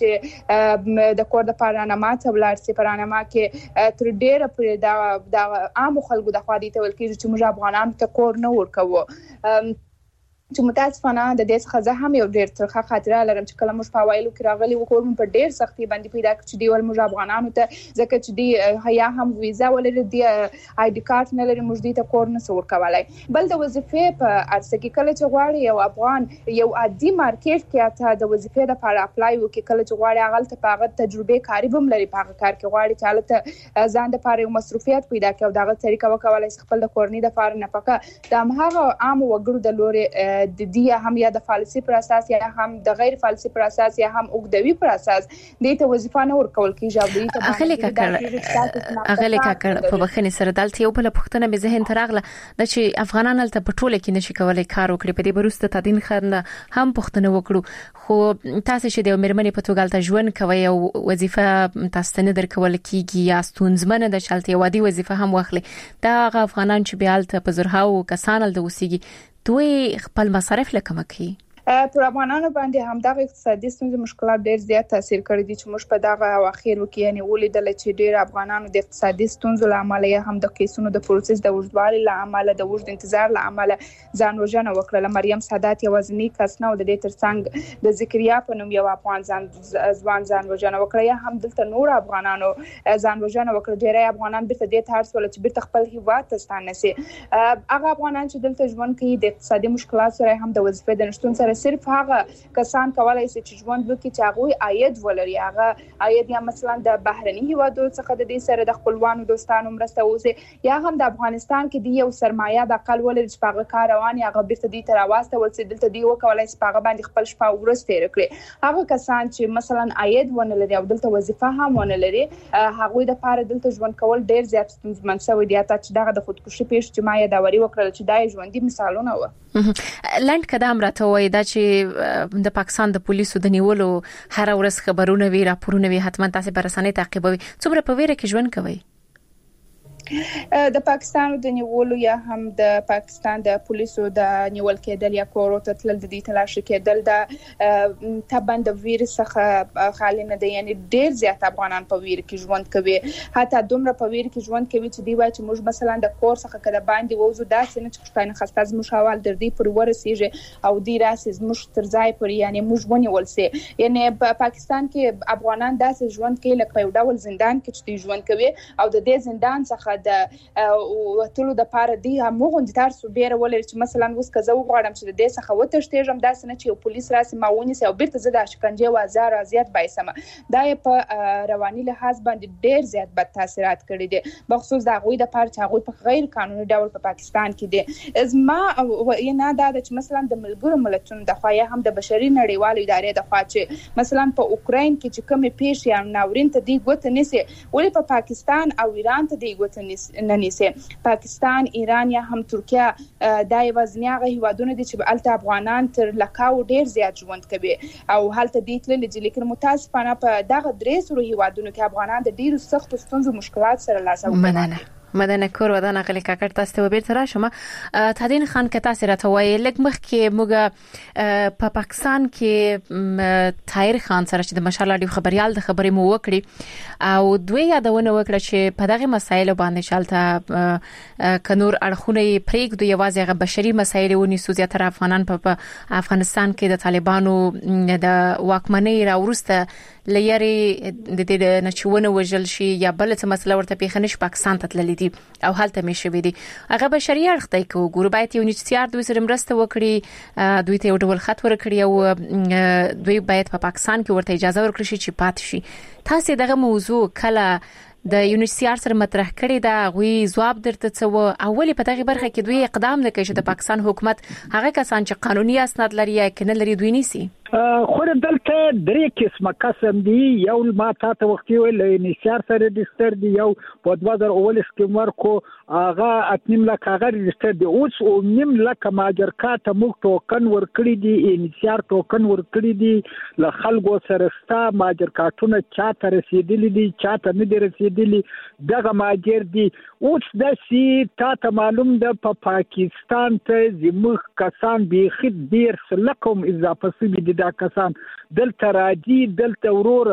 چې د کور د پارانما ته ولاړ شي پارانما کې تر ډیره پر د عام خلکو د خوا دي ته ولکې چې موږ افغانان ته کور نه ورکوو چې متاسفانه د دې څخه زه هم یو ډېر ترخه خاطره لرم چې کله موږ په وایلو کې راغلي وکړم په ډېر سختي باندې پیدا کړ دی ول موږ افغانانو ته ځکه چې دی حیا هم ویزا ولري دی آی ډی کارت نه لري موږ دې ته کور نه سور کولای بل د وظیفې په ارسه کې کله چې غواړي یو افغان یو عادي مارکیټ کې ته د وظیفې لپاره اپلای وکړي کله چې غواړي هغه ته په تجربه کاری بم لري په کار کې غواړي چې حالت ځان د لپاره یو مصروفیت پیدا کړي او دغه طریقه وکولای خپل د کورنۍ د لپاره نه پکا د هغه عام وګړو د لوري د دې هم یا د فالسي پر اساس یا هم د غیر فالسي پر اساس یا هم اوګدوي پر اساس د ته وظیفه نه ورکول کیږي او د ته اغلی کاکړ په بخښنې سره دلته یو بل پښتنه به ذهن تراغله د چې افغانان ته په ټوله کې نشي کولای کار وکړي په دې بروسته تدین خرنه هم پښتنه وکړو خو تاسو چې د مېرمنې په توګه ته ژوند کوي او وظیفه تاسو نه درکول کیږي یا ستونزمنه د شالتي وادي وظیفه هم واخلي دا افغانان چې بیالته په زرهاو کسان له وسیږي دوی خپل مصارف لکه مکي پر افغانانو باندې هم د اقتصادي ستونزې مشکلات ډېر زیات تاثیر کړی دي چې موږ په دغه اواخر کې یعنی ولیدل چې ډېر افغانانو د اقتصادي ستونزو لامل یا هم د کیسونو د پروسس د وژدوالي لامل د وژد انتظار لامل ځان وژنه وکړه مریم سادات یوازنی کس نه د دې ترڅنګ د ذکریا په نوم یو افغان ځان وژنه وکړه یا هم دلته نور افغانانو ځان وژنه وکړه ډېر افغانان بیرته د تارس ول چې بیرته خپل هیواد ته ستانه سي هغه افغانان چې دلته ژوند کوي د اقتصادي مشکلات سره هم د وظیفې د نشټون سره صرف هغه کسان کولای شي چې ژوند وکړي چې هغه عاید ولري هغه عاید یا مثلا د بهرني هیوادو څخه د دې سره د خپلوانو دوستانو مرسته وسی یا هم د افغانستان کې دی یو سرمایه د اقل ولري چې په کار روان یا غبرته دي تر واسطه ولسی دلته دی وکولای شي په باندې خپل شپه ورځ تیر کړي هغه کسان چې مثلا عاید ونه لري او دلته وظیفه هم ونه لري هغه د پاره دلته ژوند کول ډیر زیات ستونزمن شوی دی چې دغه د خودکشي پیښ چې ما یې داوري وکړل چې دای ژوندۍ مثالونه و لاند کدام راته وای دا چې د پاکستان د پولیسو د نیولو هر ورځ خبرونه وی راپورونه وی حتما تاسو پر رسنۍ تعقیبوي څومره په ویره کې ژوند کوي د پاکستان د نیولو یا هم د پاکستان د پولیسو د نیول کېدل یا کورو ته تل د دې تلاش کېدل د تبند ویروس څخه خالي نه دي یعنی ډیر زیات افغانان په ویر کې ژوند کوي حتی دومره په ویر کې ژوند کوي چې دی وای چې موږ مثلا د کور څخه کده باندې ووزو داسې نه چې ښکانه خسته زموږ حوال در دې پر ورسیږي او دی راسي زموږ تر ځای پر یعنی موږ ونیول سي یعنی په پاکستان کې افغانان داسې ژوند کوي لکه یو ډول زندان کې چې ژوند کوي او د دې زندان څخه د وټلو د پاره دی هم غونډار سو بیره ولر چې مثلا وس کزه وغواړم چې د دې څخه وتښتېږم دا سن چې پولیس راسي ماونی سي او بیرته زه د شکنجه و هزار ازیات بایسم دا په رواني لحاظ باندې ډېر زیات بد تاثیرات کړی دي بخصوص د غوي د پاره چې غوي په غیر قانوني ډول په پاکستان کې دي ازما نه دا چې مثلا د ملګرو ملتونو د خوا هم د بشري نړیوالو ادارې د خوا چې مثلا په اوکراین کې چې کوم پیښې یا ناورین ته دی ګوت نسی ولې په پاکستان او ایران ته دی ګوت نه نسی پاکستان ایران یا هم ترکیه د وزنیغه هیوادونو دي چې الته افغانان تر لکاو ډیر زیات ژوند کوي او هلته دي تل چې لیکن متاسفانه په دغه درې سره هیوادونو کې افغانان د ډیرو سخت ستونزو مشکلات سره لاس او مدنه کور ودان غلی کاکړ تاسو ته وبیر تر شمه تادین خان که تاسو راته وایي لکه مخ کې موږ په پاکستان کې طاهر خان سره چې د مشال اړیو خبريال د خبرې مو وکړي او دوی یادونه وکړه چې په دغه مسایلو باندې شالته کنور اړخونه پرېږدو یوازې غو بشري مسایل ونی سوزیا تر افغانان په افغانستان کې د طالبانو د واکمنۍ راورسته ليري د دې نچونه وجل شي یا بل څه مسله ورته پیښنش پاکستان ته تللی دي او حالته می شوی دي هغه بشري اړخ دی کو ګور باید یو نشتيار دوی سره مرسته وکړي دوی ته یو ډول خط ورکړي او دوی باید په پاکستان کې ورته اجازه ورکړي چې پات شي تاسو دغه موضوع کله د یونیسيار سره مطرح کړي دا غوي جواب درته څو اولی په دغه برخه کې دوی اقدام نه کوي چې د پاکستان حکومت هغه کسان چې قانوني اسناد لري یا کنه لري دوی نيسي خو دلته درې قسمه قسم دي یو ما ته وخت ویل یونیسيار سره ريجستر دي یو په 2000 کې ورکو هغه اتنیم لکه هغه ريجستر دي اوس او نیم لکه ماجرکات موږ ټوکن ورکړي دي یونیسيار ټوکن ورکړي دي ل خلکو سره ستا ماجرکاتونه چاته رسیدلي دي چاته نه دي رسیدلي دغه ماجر دي اوس د سی ته معلوم ده په پاکستان ته زموږ کسان به ډیر سلکم اضافه سوي دي دا کسان دلته راځي دلته ورور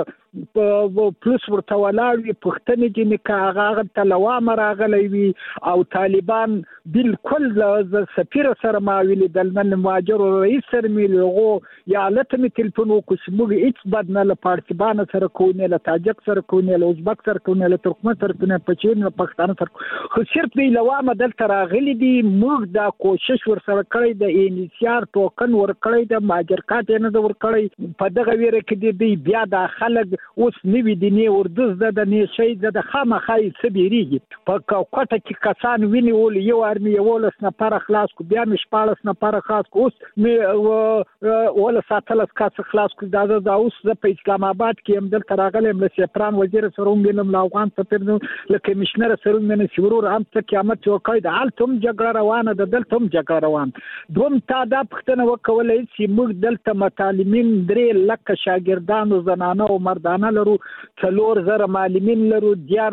پلس ورته ولاوي پښتنې دي نه هغه تلوام راغلی وي او طالبان بالکل ز سفیر سره ما ویل د مهاجر رئیس سره ملغو یا لته تلیفون وکړم هیڅ بد نه له پارتيبان سره کوونه له تاجک سره کوونه له ازبک سره کوونه له ترکمن سره کوونه پچین له پاکستان سره خو صرف دی لوامه دلته راغلي دي موږ دا کوشش ور سره کړی د انیسیار ټوکن ور کړی د مهاجر کارت نه ور کړی په دغه ویره کې دی بیا د خلک اوس نوی دیني وردز د نه شي د خامخای سبيريږي په کوټه کې کسان ویني ول یو ارمي یو لس نفر خلاص کو بیا مش پالس نفر خاص کو اوس ولا ساتلس کاس خلاص کو د اوس په اسلام آباد کې هم دلته راغلم له سفران وزیر سره وینم له افغان سفیر له کمشنر سره وینم شورور هم ته قیامت یو قید حالتم جګړه روانه د دلتم جګړه روان دوم تا دا پښتنه وکولای چې موږ دلته متعلمین درې لکه شاګردانو زنانه او مردانه لرو 4000 معلمین لرو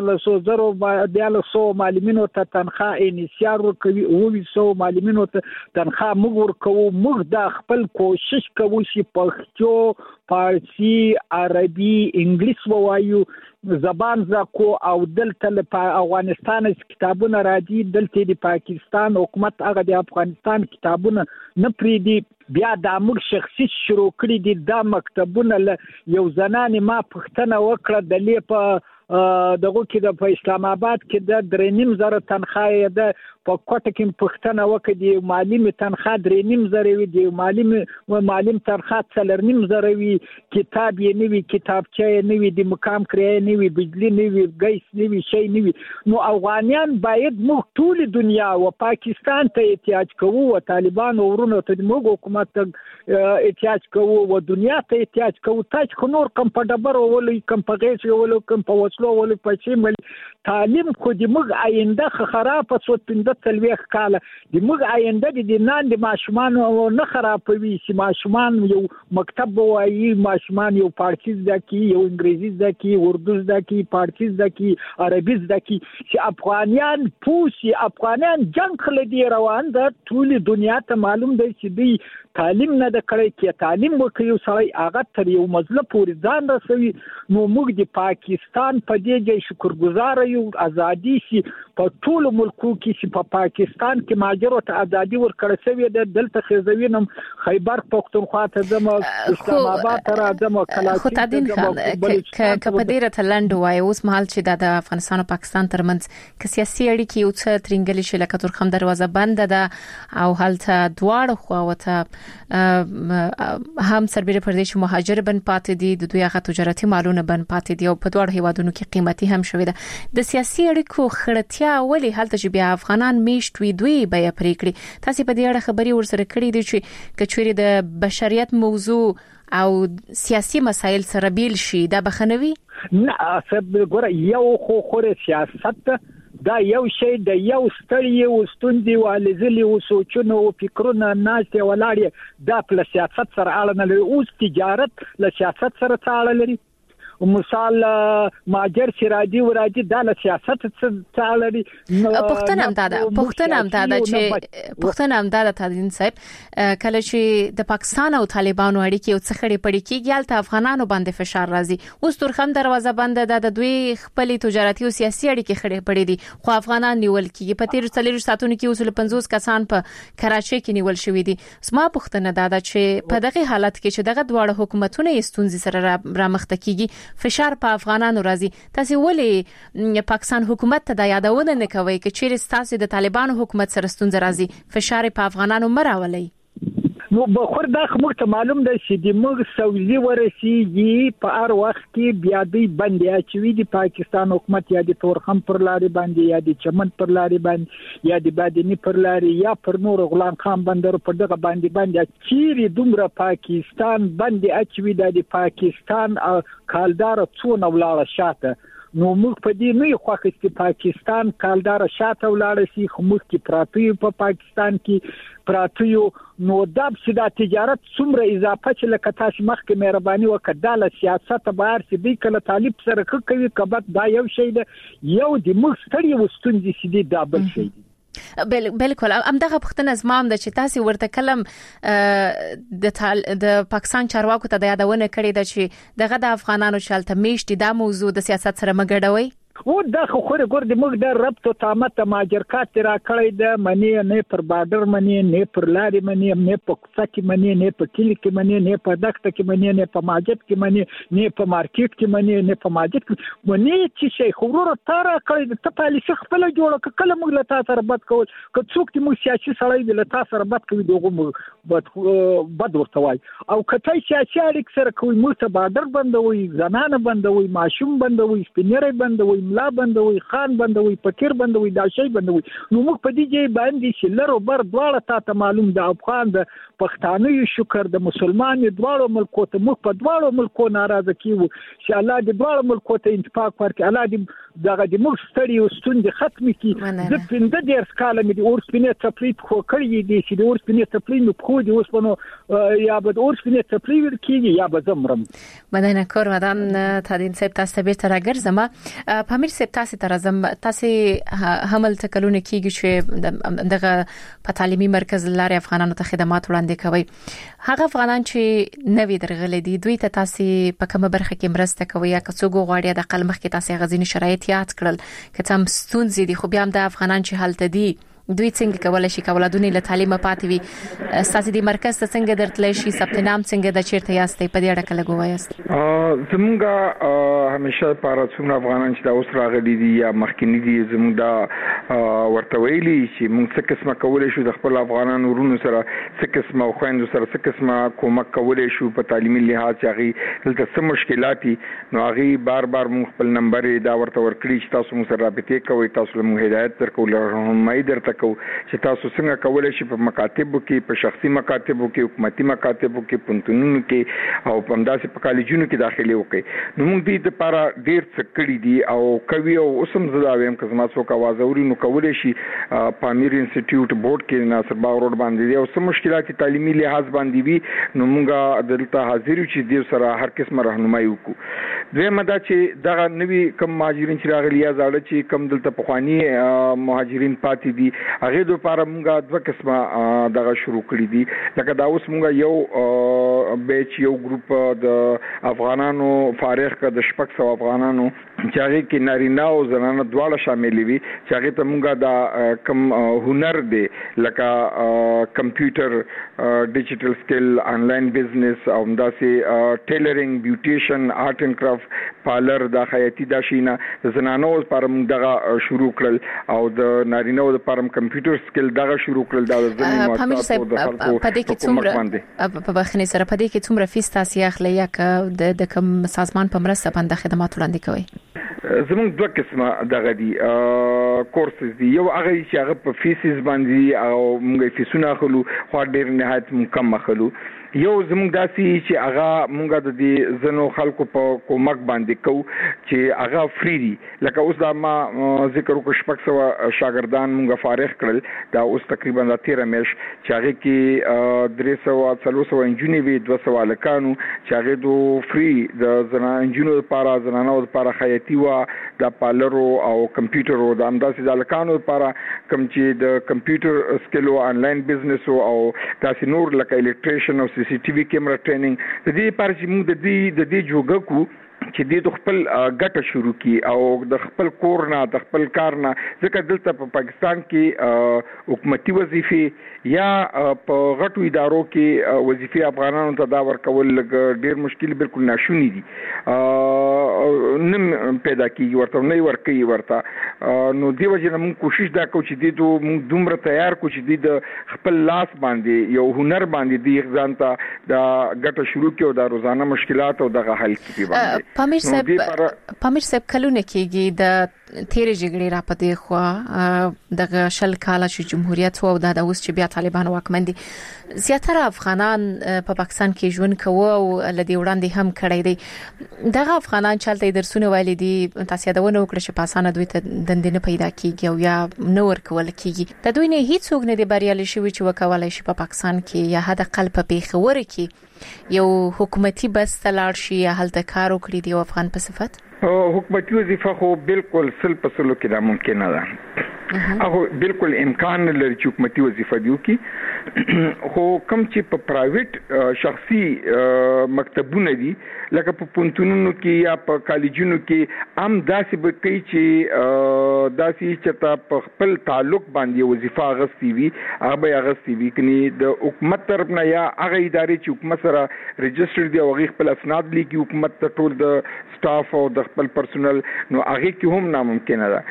14000 معلمینو ته تنخواه انیسیار ورکوي 200 معلمینو ته تنخواه موږ ورکوو موږ د خپل کوشش کوو چې پښتو فارسی عربي انګلیس ووایو زبان زکو او دلته په افغانستان کتابونه راځي دلته د پاکستان حکومت هغه د افغانستان کتابونه نه پریدي بیا د موږ شخصي شروع کړی دي د مکتبونه یو زنانه ما پښتنه وکړه د لیپه دغه کې د اسلام آباد کې د 3.5 تنخواه د په کوټه کې پښتنه وکړي د معلم تنخواه 3.5 وي د معلم تنخواه 4.5 وي کتاب یې نوي کتابچه یې نوي د مقام کرایه نوي بجلی نوي ګیس نوي شي نوي نو افغانان باید موږ ټول دنیا او پاکستان ته احتیاج کوو او طالبان ورونو ته موږ حکومت ته احتیاج کوو او دنیا ته احتیاج کوو تاسو نور کم په ډبر ولې کم په غیش ولې کم په وسلو ولې په شیمل تعلیم خو د موږ آینده خراب سوت د تلويخ کاله د موږ آینده د نن د ماشومان نه خرابوي چې ماشومان یو مکتب وایي ماشومان یو فارسی ځکه یو انګریزي ځکه اردو ځکه فارسی ځکه عربي ځکه چې افغانان پوسی افغانان جنگ خلدي روان د ټول دنیا ته معلوم دی چې دی تعلیم نه د کړی کې تعلیم وکړي سړی هغه تر یو مزله پورې ځان رسوي نو موږ د پاکستان په دې ځای شکرګزار یو ازادي شي په ټول ملکو کې چې په په پاکستان کې ماجرو ته ازادي ورکړل شوې ده دلته خزوینم خیبر پختونخوا ته زمو اسلام آباد ته راځم کلاچي خو تدین خان کپه ډیره تلند وای اوس مهال چې د افغانستان او پاکستان ترمنځ کې سیاسي اړیکې او څه ترنګلې شي لکه ترخم دروازه بند ده او هلته دواړه خواوته هم سربېره پردیش مهاجر بن پاتې دي د دوی هغه تجارتي مالونه بن پاتې دي او په دواړو هیوادونو کې قیمتي هم شوې ده د سیاسي اړیکو خړتیا ولې هلته چې بیا افغانان میشت وي دوی بیا پریکړي تاسو په دې اړه خبري ورسره کړې دي چې کچوري د بشریت موضوع او سیاسي مسایل سره بیل شي دا بخنوي نه سب ګوره یو خو سیاست دا یو شی د یو ستړي او ستوندي والزلي او سوچونه او فکرونه ناشته ولاړې دا په سیاست سره اړه نه لري اوس تجارت له سیاست سره تړاو لري مثال ماجر سراجي وراجي د سیاست څخه لري پښتنه هم دا چې پښتنه هم دا تدین صاحب کله چې د پاکستان او طالبانو اړیکې او څخړې پړې کېږي البته افغانانو باندې فشار راځي اوس ترخم دروازه بند ده د دوی خپل تجارتي او سیاسي اړیکې خړې پړې دي خو افغانان نیول کېږي په تیر 40 ساعتونو کې اوس 50 کسان په کراچۍ کې نیول شوې دي سما پښتنه دا چې په دغه حالت کې چې دغه دواړه حکومتونه استونزي سره رامخته کېږي فشار په افغانانو راځي تاسو ولې پاکستان حکومت ته د یادونه نه کوي چې چیرې تاسو د طالبانو حکومت سره ستونزې راځي فشار په افغانانو مراولي نو بخور دا خمر ته معلوم ده چې د موږ سوزي ورسیږي په هر وخت کې بیا دی باندې اچوي د پاکستان حکومت یا د تورخم پر لاري باندې یا د چمن پر لاري باندې یا د بادنی پر لاري یا پر نور غلام خان بندر پر دغه باندې چیرې دومره پاکستان باندې اچوي د پاکستان کالدار څونه ولاړه شاته نو موږ په دې نه خو چې پاکستان کالدار شاته ولاړ شي خو موږ کې پراتی په پاکستان کې پراتیو نو دا چې د تجارت څومره اضافه چې لکه تاسو مخکې مهرباني وکړه د سیاست بهر چې دی کله طالب سره کوي کبد دا یو شی دی یو د موږ ستړي وستونځي چې دی دا بل شی دی بالکل همدغه پښتنه زمام د چې تاسو ورته کلم د پاکستان چارواکو ته د یادونه کړې ده چې دغه د افغانانو چالت میشتي د موضوع د سیاست سره مګړوي و دا خو ګور د موږ د ربط او تامت ماجرکات را کړی د منی نه پر بارډر منی نه پر لاري منی نه په کوڅه کې منی نه په کلی کې منی نه په دښته کې منی نه په ماجد کې منی نه په مارکیټ کې منی نه په ماجد کې منی چې شي خبرو تر کړی د پالیسي خپل جوړه کله موږ له تاسو سره بد کول که څوک چې موږ سیاسي سړی د له تاسو سره بد کوي دغه بد ورته وای او کته سیاسي اړیک سره کوي موږ ته بارډر بندوي زنانه بندوي ماشوم بندوي سپینری بندوي ملا بندوي خان بندوي فقیر بندوي دا شی بندوي نو موږ په دې کې باندې چې لرو بر دواړه ته معلوم د افغان د پښتانه شکر د مسلمان دواړو ملکو ته موږ په دواړو ملکو ناراضه کیو چې الله دې دواړو ملکو ته اتفاق ورکړي الله دې دغه د موږ ستړي او ستوندې ختم کړي د پنځه ډیر سکاله مې د اورسپینې تفریط خو کړی دي چې د اورسپینې تفریط نو خو دې اوس په یا به د اورسپینې تفریط ورکیږي یا به زمرم مدنه کور مدام تدین صاحب تاسو به تر راګرځم په امیر صاحب تاسو تر زم تاسو حمل تکلونه کیږي چې دغه په تعلیمي مرکز لاري افغانانو ته خدمات وړاندې کوي هغه افغانان چې نوې درغلي دي دوی ته تاسو په کومه برخه کې مرسته کوي یا کڅوګو غواړي د قلمخ کې تاسو غزيني شرایط یاد کړل که تم ستونزې دي خو بیا هم د افغانان چې حالت دي دوی څنګه کولای شي کولادونه له تعلیمه پاتې وي اساسي د مرکز څنګه درتلای شي ثبت نام څنګه د چیرته یاستئ په دې اړه کله ګوایاست زمونږه همیشه لپاره څومره افغانان چې د اوس راغلي دي یا مخکینی دي زمونږ د ورته ویلي چې موږ څه قسمه کولای شو د خپل افغانانو ورونو سره څه قسمه خويندو سره څه قسمه کومک کولای شو په تعلیمي لحاظ چې هغه دلته څه مشکلات دي نو هغه بار موږ خپل نمبر دا ورته ورکړي چې تاسو موږ سره رابطه کوئ تاسو له موږ هدایت درکول راهنمایي درته کو چې تاسو څنګه کولای شئ په مکاتبو کې په شخصي مکاتبو کې حکومتي مکاتبو کې پونتونونو کې او په همداسې په کالجونو کې داخلي وکړي نو موږ دې لپاره ډېر څه کړي دي او کوي او اوسم زدا ویم که زما څوک आवाज اوري نو کولای شي په امیر انسټیټیوټ بورډ کې ناصر باغ روډ باندې دی او سم مشکلات تعلیمي لحاظ باندې وي نو موږ دلته حاضر یو چې دې سره هر قسمه راهنمایي وکړو دوی مدا چې دغه نوی کم مهاجرین چې راغلي یا زاړه چې کم دلته پخوانی مهاجرین پاتې دي هغه د لپاره موږ دوه قسمه دغه شروع کړی دي لکه دا اوس موږ یو بیچ یو ګروپ د افغانانو فارغ کا د 600 افغانانو چې هغه کې نارینه او زنانه دواړه شامل وي چې هغه ته مونږه د کم هنر دی لکه کمپیوټر ډیجیټل سکل آنلاین بزنس او همداسې ټیلرینګ بیوټیشن آرټ اینڈ کرافټ پارلر د خیاطي د شینه زنانو لپاره موږ دغه شروع کړل او د نارینه لپاره کمپیوټر سکل دغه شروع کړل دا ځنې مؤسسات د خلکو په دې کې څومره په بخښنې سره په دې کې څومره فیس تاسو اخلي یا د کوم سازمان په مرسته باندې خدمات وړاندې کوي؟ زموږ دوه قسمه دغه دي کورسز دي. یو هغه چې هغه په فیسز باندې او موږ فیسونه اخلو خو ډېر نهایت کم اخلو. یو زموږ داسي چې هغه موږ د دې زنو خلکو په کومک باندې کو چې هغه فری دي. لکه اوس دا ما ذکر وکړ 600 شاګردان موږ فارغ کړل دا اوس تقریبا 13 میاشت چې هغه کې 300 انجونی وی 200 الکانو چې هغه دو فری د زنا انجونو لپاره زنانو لپاره خیاطي وا د پارلرو او کمپیوټر او د انداسې د الکانو لپاره کوم چې د کمپیوټر سکل او آنلاین بزنس او تاسو نور لکه الکتریشن او سی ټي وي کیمرا ټریننګ د دې لپاره چې موږ د دې جوګه کو چې د خپل ګټه شروع کی او د خپل کور نه د خپل کار نه ځکه دلته په پاکستان کې حکومتي وظیفې یا په غټو ادارو کې وظیفې افغانانو ته دا ورکول ډیر مشکل بالکل ناشونی دي نم پیدا کیږي ورته نه ورکوي ورته نو دی وجه موږ کوشش دا کوو چې موږ دومره تیار کوو چې د خپل لاس باندې یو هنر باندې د ځان ته د ګټه شروع کیو د روزانه مشکلات او د حل کی باندې. پامیر صاحب کلونه کېږي د تیرې جګړې را پدې خو د شل کاله چې جمهوریت او د اوس چې بیا طالبان واکمن دي زیاتره افغانان په پاکستان کې ژوند کوي او لدی وړاندې هم کړی دي. دغه افغانان چلته درسونه ویلي دي تاسو یادونه وکړه چې پاسانه دوی ته دندې نه پیدا کیږي او یا نو ورکول کیږي د دوی نه هیڅ څوک نه دی بریالي شوی چې وکولای شي په پاکستان کې یا حد اقل په پیښور کې یو حکومتي بس تلاړ شي یا هلته کار وکړي دی افغان په صفت حکومتي وظیفه خو بالکل 100% کې دا ممکن نه ده. هغه بالکل امکان لري چې حکومتي وظیفه دیو کی خو کوم چې په پرایویټ شخصي مکتبونه دي لکه په پونتونونو کې یا په کالجونو کې هم داسې به کوي چې داسې چې تا په خپل تعلق باندې وظیفه غوښتي وي هغه غوښتي وي کني د حکومت طرف نه یا هغه ادارې چې حکومت سره ريجستر دي او هغه خپل اسناد لیکي حکومت ته ټول د سټاف او د خپل پرسونل نو هغه کې هم ناممکن ده.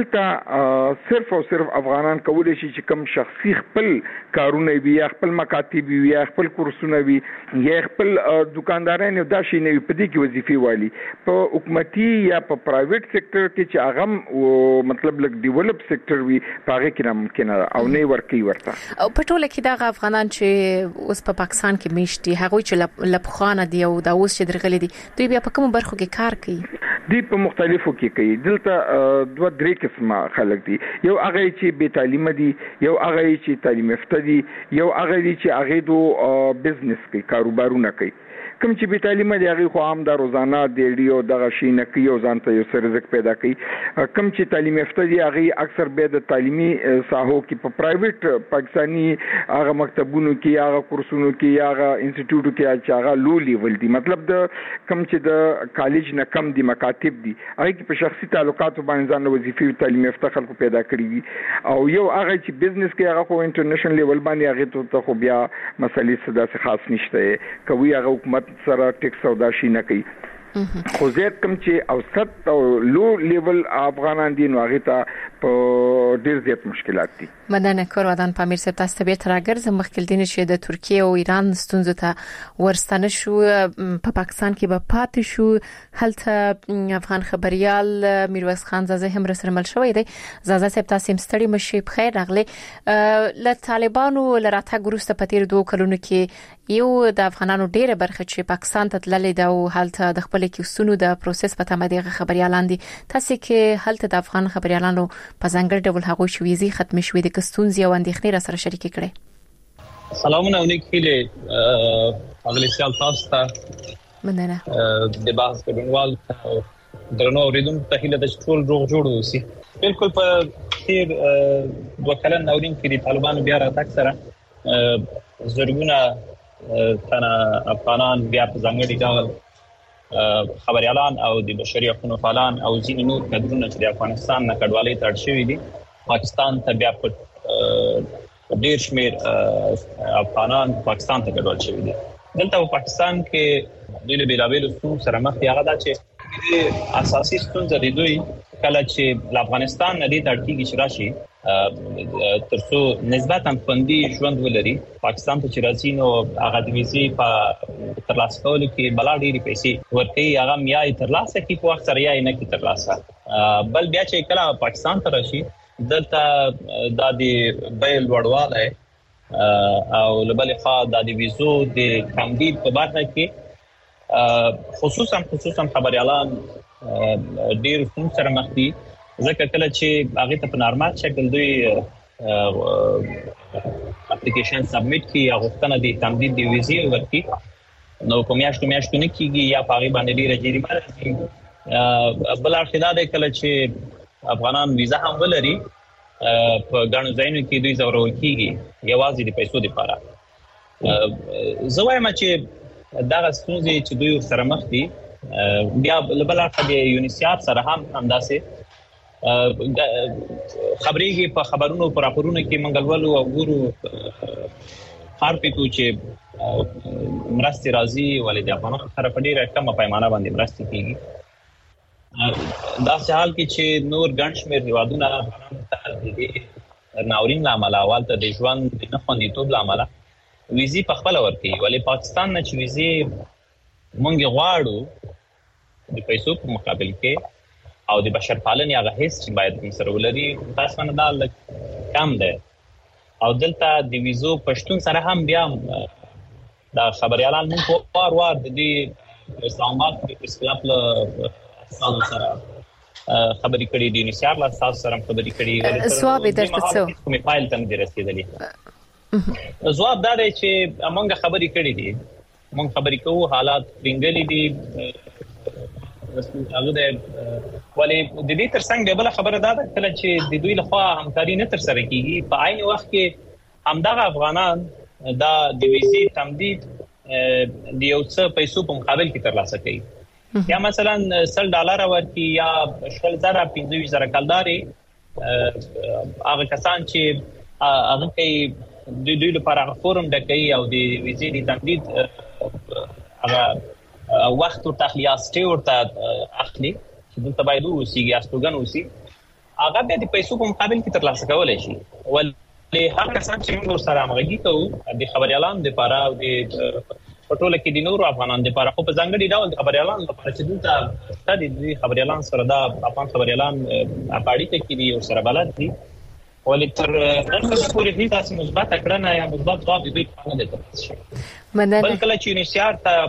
دلته صرف او صرف افغانان کولای شي چې کوم شخصي خپل کارونه وي یا خپل مکاتب وي یا خپل کورسونه وي یا خپل دکانداران دا شي نه په دې کې وظیفې والی په حکومتي یا په پرایویټ سېکټر کې چې هغه مطلب لک ډیولپ سېکټر وي هغه کې ناممکن او نه ورکی ورته. په ټوله کې دا افغانان چې اوس په پاکستان کې میشتي هغه چې لپخانه دی او دا اوس چې درغلي دي دوی بیا په کوم برخو کې کار کوي؟ دی په مختلفو کې کوي. دلته دوه درې قسمه خلک دي. یو هغه چې بے تعلیم دي یو هغه چې تعلیم یافته دي یو هغه چې هغه دو بزنس کوي کاروبارونه کوي. کوم چې بي تعلیم دي هغه خو عام د روزانه د ډیو دغه شي نه کوي او ځان ته یو سر رزق پیدا کوي. کوم چې تعلیم یافته دي هغه اکثر به د تعلیمي ساحو کې په پرایویټ پاکستانی هغه مکتبونو کې هغه کورسونو کې هغه انسټیټیوټو کې چې هغه لو لیول دي مطلب د کوم چې د کالج نه کم دي مکاتب دي هغه کې په شخصي تعلقاتو باندې ځان وظیفې تعلیم یافته خلکو پیدا کړی دي او یو هغه چې بزنس کې هغه خو انټرنیشنل لیول باندې هغه ته خو بیا مسلې څه داسې خاص نشته کوي هغه حکومت سره ټیکس او دا شي نه کوي. خو زیات کم چې اوسط او لو لیول افغانان دي نو هغه ته په ډیر زیات مشکلات دي. مدنه کور ودان پامیر صاحب تاسو ته به ترګرز مخکې دین چې د ترکیه او ایران ستونزو ته ورستنه شو په پاکستان کې به پاتې شو هلته افغان خبريال میرویس خان زازه هم رسره مل شوی دی. زازه صاحب تاسو مستړي مشي بخیر راغلی. ل طالبانو لراته ګروسته پتیر 2 کلونو کې یو د افغانانو ډیره برخه چې پاکستان ته تللې دا او هلته د خپل کې سونو د پروسس په تمه دغه خبريالان دي. تاسو کې هلته د افغان خبريالانو په ځانګړي ډول هغه شويزي ختم شوې د کستونزي او اندېښنې را سره شریک کړي. سلامونه وکړي اغلی سیال تاسو ته مننه د بحث کډوال درنو اوریدونکو ته هیله د ټول روغ جوړ اوسي. بالکل په تیر 2 کلن نورین کې د طالبانو بیا راتګ سره زرګونه تنه افغانان بیا په ځانګړي ډول خبريالان او د بشري حقوقو فعالان او ځینې نور کډرونه چې د افغانستان نه کډوالۍ ته اړ شوي دي پاکستان ته بیا په ډیر شمیر افغانان پاکستان ته کډوال شوي دي. دلته په پاکستان کې د بیلابیلو ستونزو سره مخ دي. هغه دا چې اساسي ستونزه د دوی کله چې د افغانستان نه د ترکیږي چې راشي ترڅو نسبتاً خوندي ژوند ولري پاکستان ته چې راځي نو هغه د ویزې په ترلاسه کولو کې بلا ډېرې پیسې ورکوي. هغه میای ترلاسه کوي په وخت سره یا نه کوي ترلاسه. بل بیا چې کله پاکستان ته راشي دلته د بیل وړواله او لبل خوا د ویزو د تمدید په برخه کې خصوصا خبريالان ډېر څه سره مخ دي. ځکه کله چې هغه ته په نارمال شکل دوی اپلیکیشن سبمیټ کی یا غوښتنه د تمدید د ویزې ورکړي نو په میاشتو نه کیږي یا په هغه باندې ډېر جریمه راځي. بل اړخ دا دی کله چې افغانان ویزا هم ولري په ګڼو ځایونو کې دوی زورول کیږي یوازې د پیسو لپاره. زه وایم چې دا ستونزې چې دوی سره مخ دي بیا بل اړخ د یونیسیار سره هم همداسې خبرېږي په خبرونو پر راپورونو کې منګلولو او ګورو خار پېکو چې مرستې راځي ولې د افغانانو سره په ډېره کمه پیمانه باندې مرستې کېږي. داسې حال کې چې نور ګڼ شمېر هېوادونه افغانانو ته د دې ناورین له امله اول ته د ژوند د نه خوندیتوب له امله ویزې په خپله ورکوي ولې پاکستان نه چې ویزې موږ غواړو د پیسو په مقابل کې او د بشرپالنې هغه حس چې باید هم سره ولري تاسو نه دا کم دی او دلته د ویزو پښتون سره هم بیا د خبريالان موږ وار د دې اسلام آباد په اسکلاپ له تاسو سره خبرې کړې دي نشار لا تاسو سره خبرې کړې سواب درته څه کومه فایل تم دي رسیدلی. جواب دا دی چې موږ خبرې کړې دي موږ خبرې کوو حالات پرنګلې دي هغه د ولې د دې ترڅنګ بل خبره ده کله چې د دوی لخوا همکاري نه تر سره کیږي په عین وخت کې همدغه افغانان دا د ویزې تمدید د یو څه پیسو په مقابل کې ترلاسه کوي یا مثلا $10 ورکړي یا 15,000 کلداري هغه کسان چې هغه کوي د دوی لپاره فورم ډکوي او د ویزې د تمدید هغه وخت او تخلیاستي ورته اخلي چې دلته باید اوسېږي استوګن اوسي هغه به د پیسو په مقابل کې ترلاسه کولای شي. ولې هر کسان چې موږ سره همغږي کوو د خبريالان لپاره او د پټوله کې د نورو افغانانو لپاره خو په ځانګړي ډول د خبريالان لپاره چې دلته د خبريالان سره د افغان خبريالان اړیکه کې دي او سره بلد دي ولې تر نن پورې دې تاسو مثبت کړنه یا مثبت ځواب دې په نه ده. بل کله چې نشار ته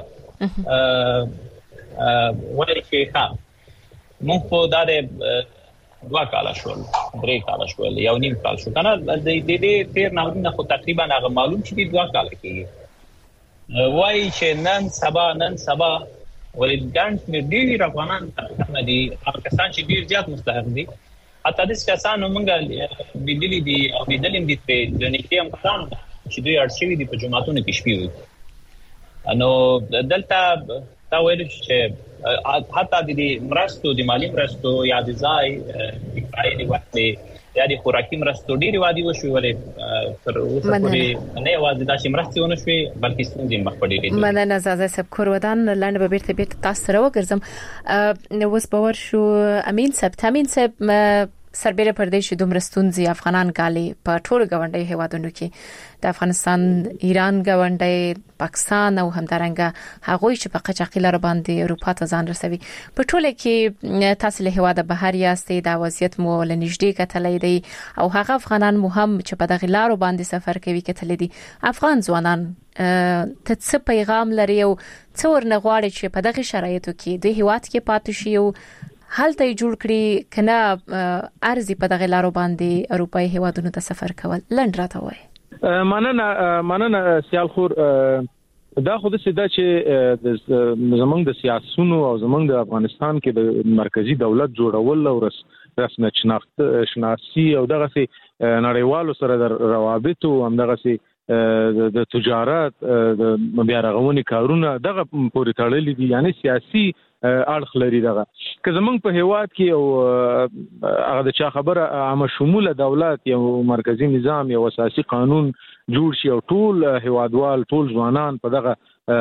ولې کې موږ په دغه 2 کال شول 3 کال شول یو نیم کال شو کنه د دې تیر ناورین خو تقریبا هغه معلوم چې 2 کال کېږي وای چې نن سبا ولې ګڼ ډېر افغانان نه دي هغه کسان چې ډېر زیات مستحق دي حتی د کسانو موږ بدلی دي او بدلیم دي په د نکتې هم کسان چې دوی اړشوي دي په جماعتونو کې شپې وي نو دلته تا ویل چې حتی د مرستو د مالی مرستو یا د ځای د وخت یا د خوراکي مرستو ډېری وادي وشو ولې تر اوسه پورې نه یوازې دا چې مرستې ونه شوې بلکې ستونزې مخ په ډېرې دي. مننه زازه صاحب کورودان لاندې به بیرته تاسو سره وګرځم نو اوس باور شو امین صاحب سربېره پردې چې دومره ستونزې افغانان غالي په ټولو غونډې هیوادونو کې د افغانستان ایران غونډې پاکستان او همدارنګه هغه چې په قچاقي لار باندې اروپا ته ځان رسوي په ټوله کې تاسو له هواده بهر یاستئ د وضعیت مو لنږدې کتلې دي او هغه افغانان مهم چې په دغه لارو باندې سفر کوي کتلې دي افغان ځوانان ته څه پیغام لري او څو ورنغواړي چې په دغه شرایطو کې د هیواد کې پاتې شي او حالته جوړ کړی کنه ارزي په دغه لارو باندې اروپאי هیوادونو ته سفر کول لند راته وای. مننه سیال خور دا خو د سیده چې زمونږ د سیاسونو او زمونږ د افغانستان کې د مرکزی دولت جوړول او رسمیت شناخت شناسي او دغه سي نړیوالو سره د روابط او هم دغه سي د تجارت د بیا رغونې کارونه دغه پورې تړلې دي، یعنی سیاسي اړخ لري دغه. که زمونږ په هیواد کې او هغه د چا خبره عامه شموله دولت یو مرکزی نظام یو اساسي قانون جوړ شي او ټول هیوادوال ټول ځوانان په دغه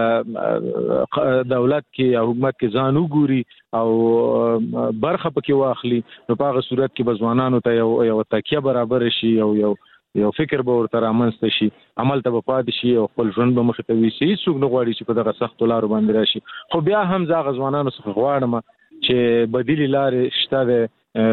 دولت کې او حکومت کې ځان وګوري او برخه پکې واخلي، نو په هغه صورت کې ځوانانو ته یو تکیه برابر شي او یو فکر به ورته رامنځته شي، عمل ته به پاتې شي او خپل ژوند به مخې ته ویسي. هیڅوک نه غواړي چې په دغه سختو لارو باندې راشي، خو بیا هم زه هغه ځوانانو څخه غواړم چې بدیلې لارې شته ده،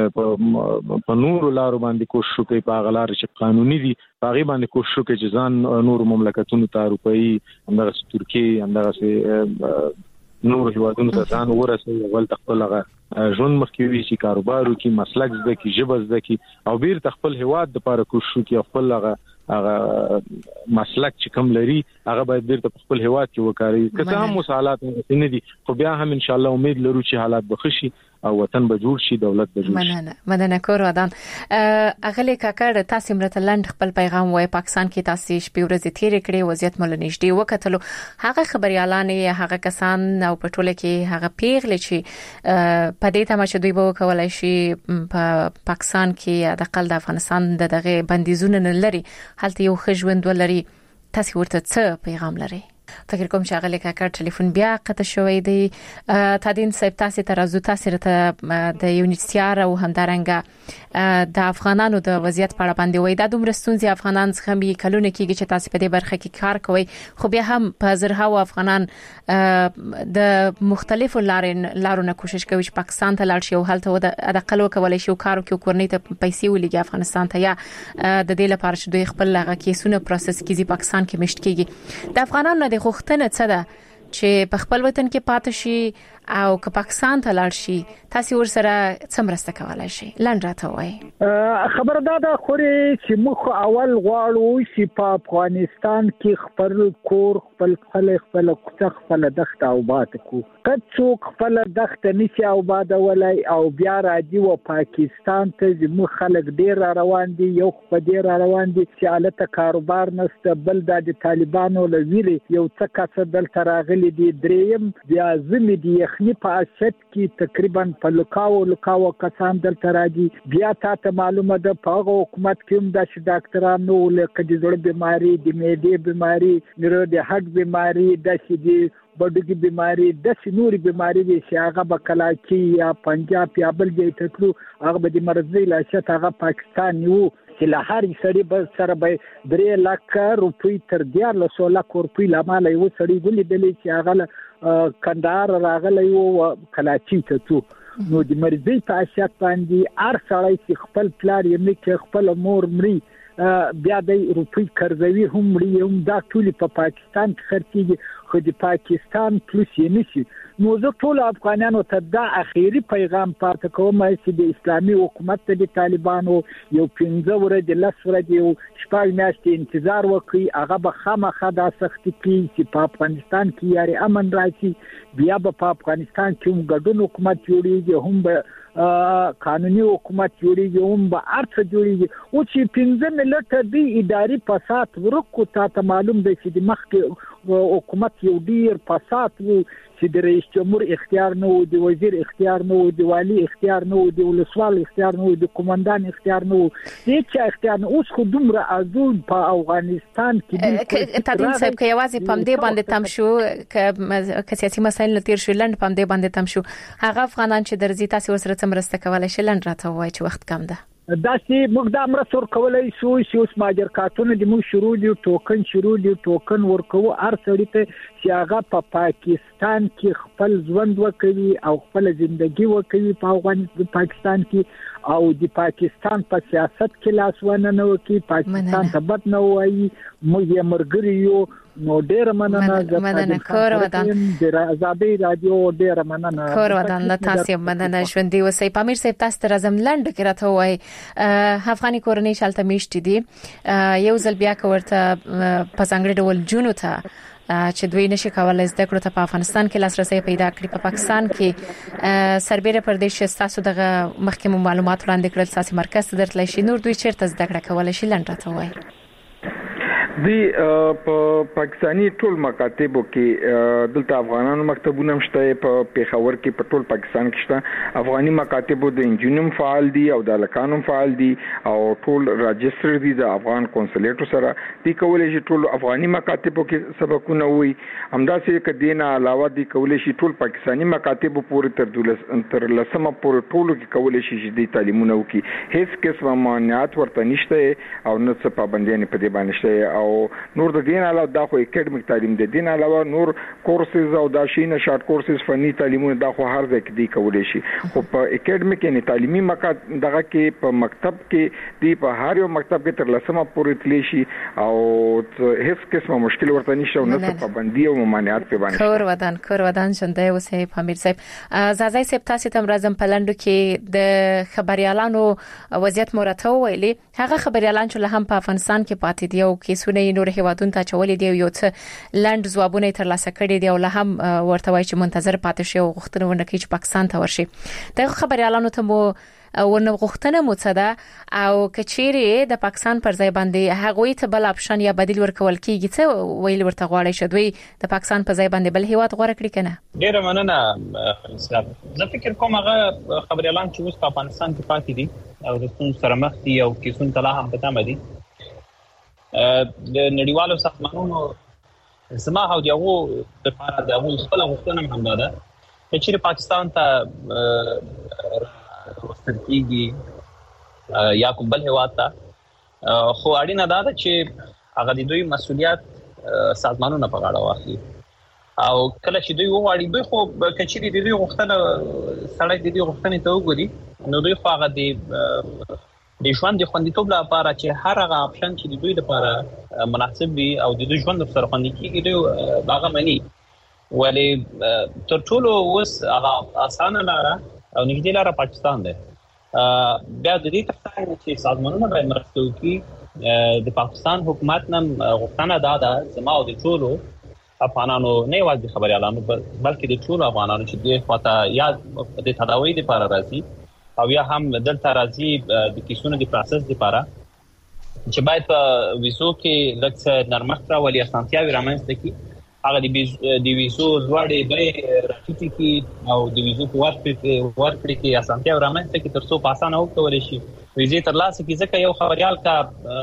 په نورو لارو باندې کوشش وکړي، په هغه لارې چې قانوني دي په هغې باندې کوشش وکړي چې ځان نورو مملکتونو ته اروپایي همدغسې ترکیې همدغسې نور هیوادونو ته ځان ورسوي، ولته خپل هغه ژوند مخکې وي چې کاروبار وکړي، مسلک زده کړي، ژبه زده کړي او بیرته خپل هیواد دپاره کوشش وکړي او خپل هغه مسلک چې کوم لري هغه باید بیرته په خپل هیواد کې وکاروي. که څه هم اوس حالات نه دي خو بیا هم انشاءالله امید لرو چې حالات به ښه شي او وطن به جوړ شي، دولت به جوړ شي. مننه کور ودان. اغلی کاکړ تاسو مرته لند خپل پیغام وای پاکستان کې تاسو شپې ورځې تیرې کړې، وضعیت مل نږدې وکتلو، هغه خبريالان هغه کسان او په ټوله کې هغه پیغلې چې په دې تمه چې دوی به کولای شي په پاکستان کې د قل د افغانستان دغه بندیزونه نه لري، هلته یو خژوند ولري، تاسو ورته څه پیغام لري؟ فکر کوم چې هغه لیکه ټلیفون بیا قطع شوی دی. تادین صاحب تاسو ته راځو، تاسو ته د یونیسیار او همدارنګه د افغانانو د وضعیت په اړه باندې وای دا دومره ستونزې افغانان څخه می کلونه کېږي چې تاسو په دې برخه کې کار کوي، خو بیا هم په زرهاو افغانان د مختلفو لارو نه کوشش کوي چې پاکستان ته لاړ شي او هلته د قلو کولای شي کار کوي، کورنۍ ته پیسې ولګي افغانستان ته، یا د دې لپاره چې دوی خپل هغه کیسونه پروسس کیږي پاکستان کې مشت کیږي. د افغانانو د غوښتنه څه ده چې په خپل وطن کې پاتې شي او که پاکستان ته لاړ شي، تاسو ورسره څه مرسته کولای شي؟ لاندې راته وایي. خبردار ده خوري چې موږ اول غواړو چې په افغانستان کې خپل کور، خپل خپل کوڅه، خپل دښت آباد کو. که څوک خپل دښت نشي آباد ولای او بیا راځي و پاکستان ته، زموږ خلک ډیر روان دي، یو په ډیر روان دي چې الته کاروبار نشته، بل د طالبانو لویلي یو څه کس دلته راغلي دي، دریم بیا زمي دي یخني په اسد کې تقریبا په لکاو کسان دلته راځي. بیا تاسو معلومه ده په حکومت کې هم د ډاکټرانو لکه د زړه بيماري، د معدې بيماري، د هډ بيماري، د سيدي بډوګي بيماري، د سنوري بيماري دي چې هغه په کلاچي یا پنجاب یا بل ځای ته تلو، هغه به د مرزي لاشت هغه پاکستان یو چې له هر سړي به سره به 3 لک روپۍ تر 14 لک روپۍ لامل یو سړي ولیدل چې هغه کندهار راغلی او کلاچي ته تو. نو د مرزي په اساس باندې هر سړی چې خپل پلار یې نه خپل مور مري بیا د روپۍ قرضوي هم مړي هم دا ټول په پاکستان کې خرڅيږي، خو د پاکستان پلوس یې نشي. نو زه ټول افغانانو ته دا اخیری پیغام پاتې کوم چې د اسلامي حکومت د طالبانو یو 15 ورځې 10 ورځې یو شپږ میاشتې انتظار وکړي، هغه به خامخا دا سختي کوي چې په افغانستان کې یاري امن راشي، بیا به په افغانستان کې هم ګډون حکومت جوړیږي، هم به قانوني حکومت جوړیږي، هم به ارڅ جوړیږي. او چې 15 ملت دی اداري فساد ورکو، ته معلوم دی چې د مخکې حکومت یو ډیر فساد وو چې د رئیس جمهور اختیار نه وو، د وزیر اختیار نه وو، د والی اختیار نه وو، د ولسوال اختیار نه وو، د قومندان اختیار نه وو، هیڅ اختیار نه. اوس خو دومره ازون په افغانستان کې تدین صاحب کې یوازې پم دې باندې تم شو که سیاسي مسایل تیر شو، لند پم دې باندې تم شو. هغه افغانان چې درځي تاسو ورسره مرسته کولای شي، لند راته وایي چې وخت کم ده. دا چې موږ د امرسور کولای شو چې اوس ماجر کارتونه د موږ شروع دي، ټوکن شروع دي، ټوکن ورکو هر سړی ته چې هغه په پاکستان کې خپل ژوند وکړي او خپل ژوندۍ وکړي په پاکستان کې، او د پاکستان په سیاست کې لاس ونه نه وکړي، پاکستان ته بد نه وایي. موږ یې مرګري یو. نو ډیر مننه کور ودان د آزادي رادیو، ډیر مننه کور ودان له تاسو. مننه ژوندۍ وسې. پامیر صاحب تاسو ته راځم لند کې راته وای افغاني کورنۍ شالته میشت دي، یو ځل بیا کوړه په څنګه ډول جنو ته چې دوی نشي کولای زده کړو ته په افغانستان کې لاسرسي پیدا کړي. په پاکستان کې سربېره پردیش تاسو دغه مخکمه معلومات وړاندې کړل، تاسو مرکز ته درتلی شي، نور دوی چیرته زده کړه کولای شي؟ لند راته وای. دی په پاکستاني ټول مکاتبو کې دلته افغانانو مکتبونه شته په پیښور کې په ټول پاکستان کې شته افغاني مکاتبو د انجینیم فعال دي او د لکانو فعال دي او ټول راجستر دي د افغان قونسلیټو سره دي کولای شي ټول افغاني مکاتبو کې سبقونه وي همداسې کدينه علاوه دي کولای شي ټول پاکستاني مکاتبو پورې تر لسمه پورې ټولو کې کولای شي چې د تعلیمونه وکي هیڅ قسمه مانعات ورته نشته او نه څه پابندیاں په دې باندې شته او نور د دین علاوه د خو اکیډمیک تعلیم د دین علاوه نور کورسز او د شینه شارټ کورسز فني تعلیمونه د خو هر ځای کې دی کولای شي خو په اکیډمیک یعنی تعلیمي مکاتب دغه کې په مکتب کې دی په هر یو مکتب کې تر لسمه پورې تلی شي او هیڅ قسمه مشکل ورته نشته او نه څه پابندي او ممانعات په باندې کور ودان ژوندۍ اوسې پامیر صاحب زازای صاحب تاسو ته راځم په لندو کې د خبريالانو وضعیت مرته ویلي هغه خبريالان چې هم په افغانستان کې پاتې دي او کیسونه نور هیوادونو ته چولې دی یو څه لند ځوابونه تر لاسه کړي دي او له هم ورته وایي چې منتظر پاتې شي او غوښتنه ونه کوي چې پاکستان ته ورشي دغه خبريالانو ته مو ونه غوښتنه موڅده او کچيري د پاکستان پر ځای باندې هغوی ته بل اپشن یا بدیل ورکول کیږي څه ویل ورته غواړي شدوي د پاکستان پر ځای باندې بل هیواد غوړه کړی کنه ډیر مننه زه فکر کوم هغه خبريالان چې اوس په افغانستان کې پاتې دي او د څون سره مخ دي او کیسون تلا هم پتا مدي د نړیوالو سازمانونو زما او دیغو د لپاره د اول خپل غوښتنه هم ده چې پاکستان ته ورستګي یا کوم بل هیواد ته خو اړینه ده چې هغه د دوی مسؤلیت سازمانونو په غاړه واخلي او کله چې دوی وغواړي دوی خو کچېری د دوی غوښتنه سړی د دوی غوښتنې ته وګوري نو دوی خو هغه د ژوند د خوندیتوب لپاره چې هر هغه اپشن چې د دوی لپاره مناسب وي او د دوی ژوند سره خوندي کیږي دوی هغه مني ولی تر ټولو اوس هغه اسانه لاره او نږدې لاره پاکستان ده بیا د دې ترڅنګ چې سازمانونه باید مرسته وکړي د پاکستان حکومت نن غوښتنه ده زما او د ټولو افغانانو نه یوازې خبريالانو بلکې د ټولو افغانانو چې د خواته یا د تداوی لپاره راځي او یا هم دلته راځي د کیسونو د پروسس لپاره چې باید په ویزو کې لکه نرمښت راولي اسانتیاوي رامنځته کړي هغه د ویزو لوړې بیې راټیټې کړي او د ویزو په ورکړې کې اسانتیاوي رامنځته کړي ترڅو په اسانه وکړي شي ویزې ترلاسه کړي ځکه یو خبريال کا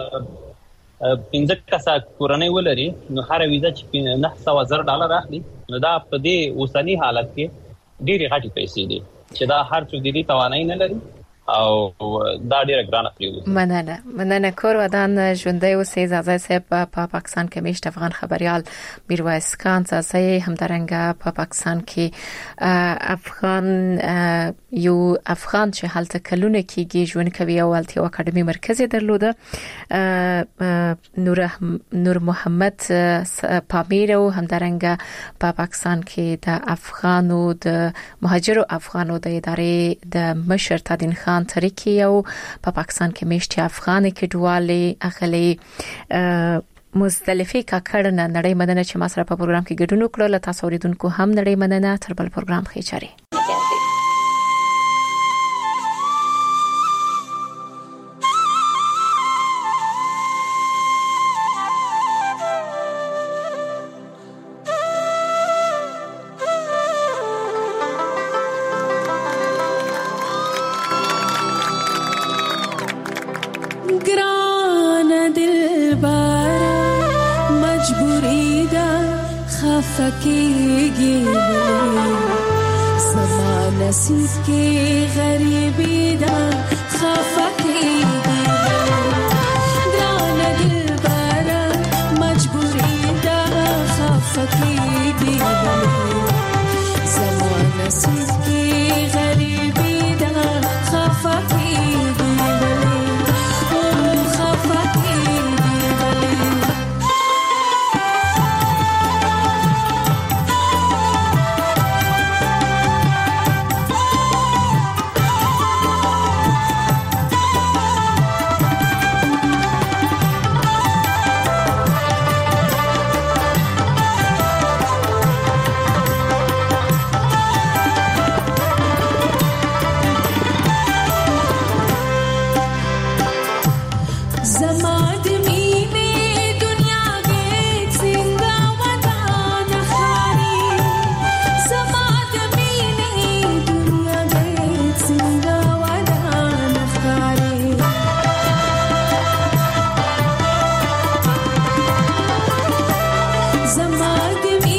15 کسه کورنۍ ولري نو هر ویزه چې $900,000 اخلي نو دا په دې اوسنی حالت کې ډېری غټي پیسې دي چې دا هر څوک د دې توانایي نه لري او دا ډیره ګرانه پریوزي مننه کور ودان ژوندۍ اوسې زازای صاحب په پاکستان کې مشت افغان خبريال میرویس خان زازای همدارنګه په پاکستان کې افغان یو افغان چې هلته کلونه کېږي ژوند کوي او التیو اکیډمي مرکز درلوده نور محمد پامیر او همدارنګه په پاکستان کې د افغانو د مهاجرو افغانو د ادارې د مشر تادین خان طریقې او په پاکستان کې مشتي افغان کډوالي اخلي مزدلفه کاکړه نړۍ مدنه چې ما سره په پروګرام کې ګډون وکړل تاسو اوریدونکو هم نړۍ مدنه تر بل پروګرام خېچاري فکیږي زما نصیب کې غریبی دا خفکیږي درانه دلبره مجبوری دا خفکیږي زما نصیب کې غریبی دا خفکیږي آدمی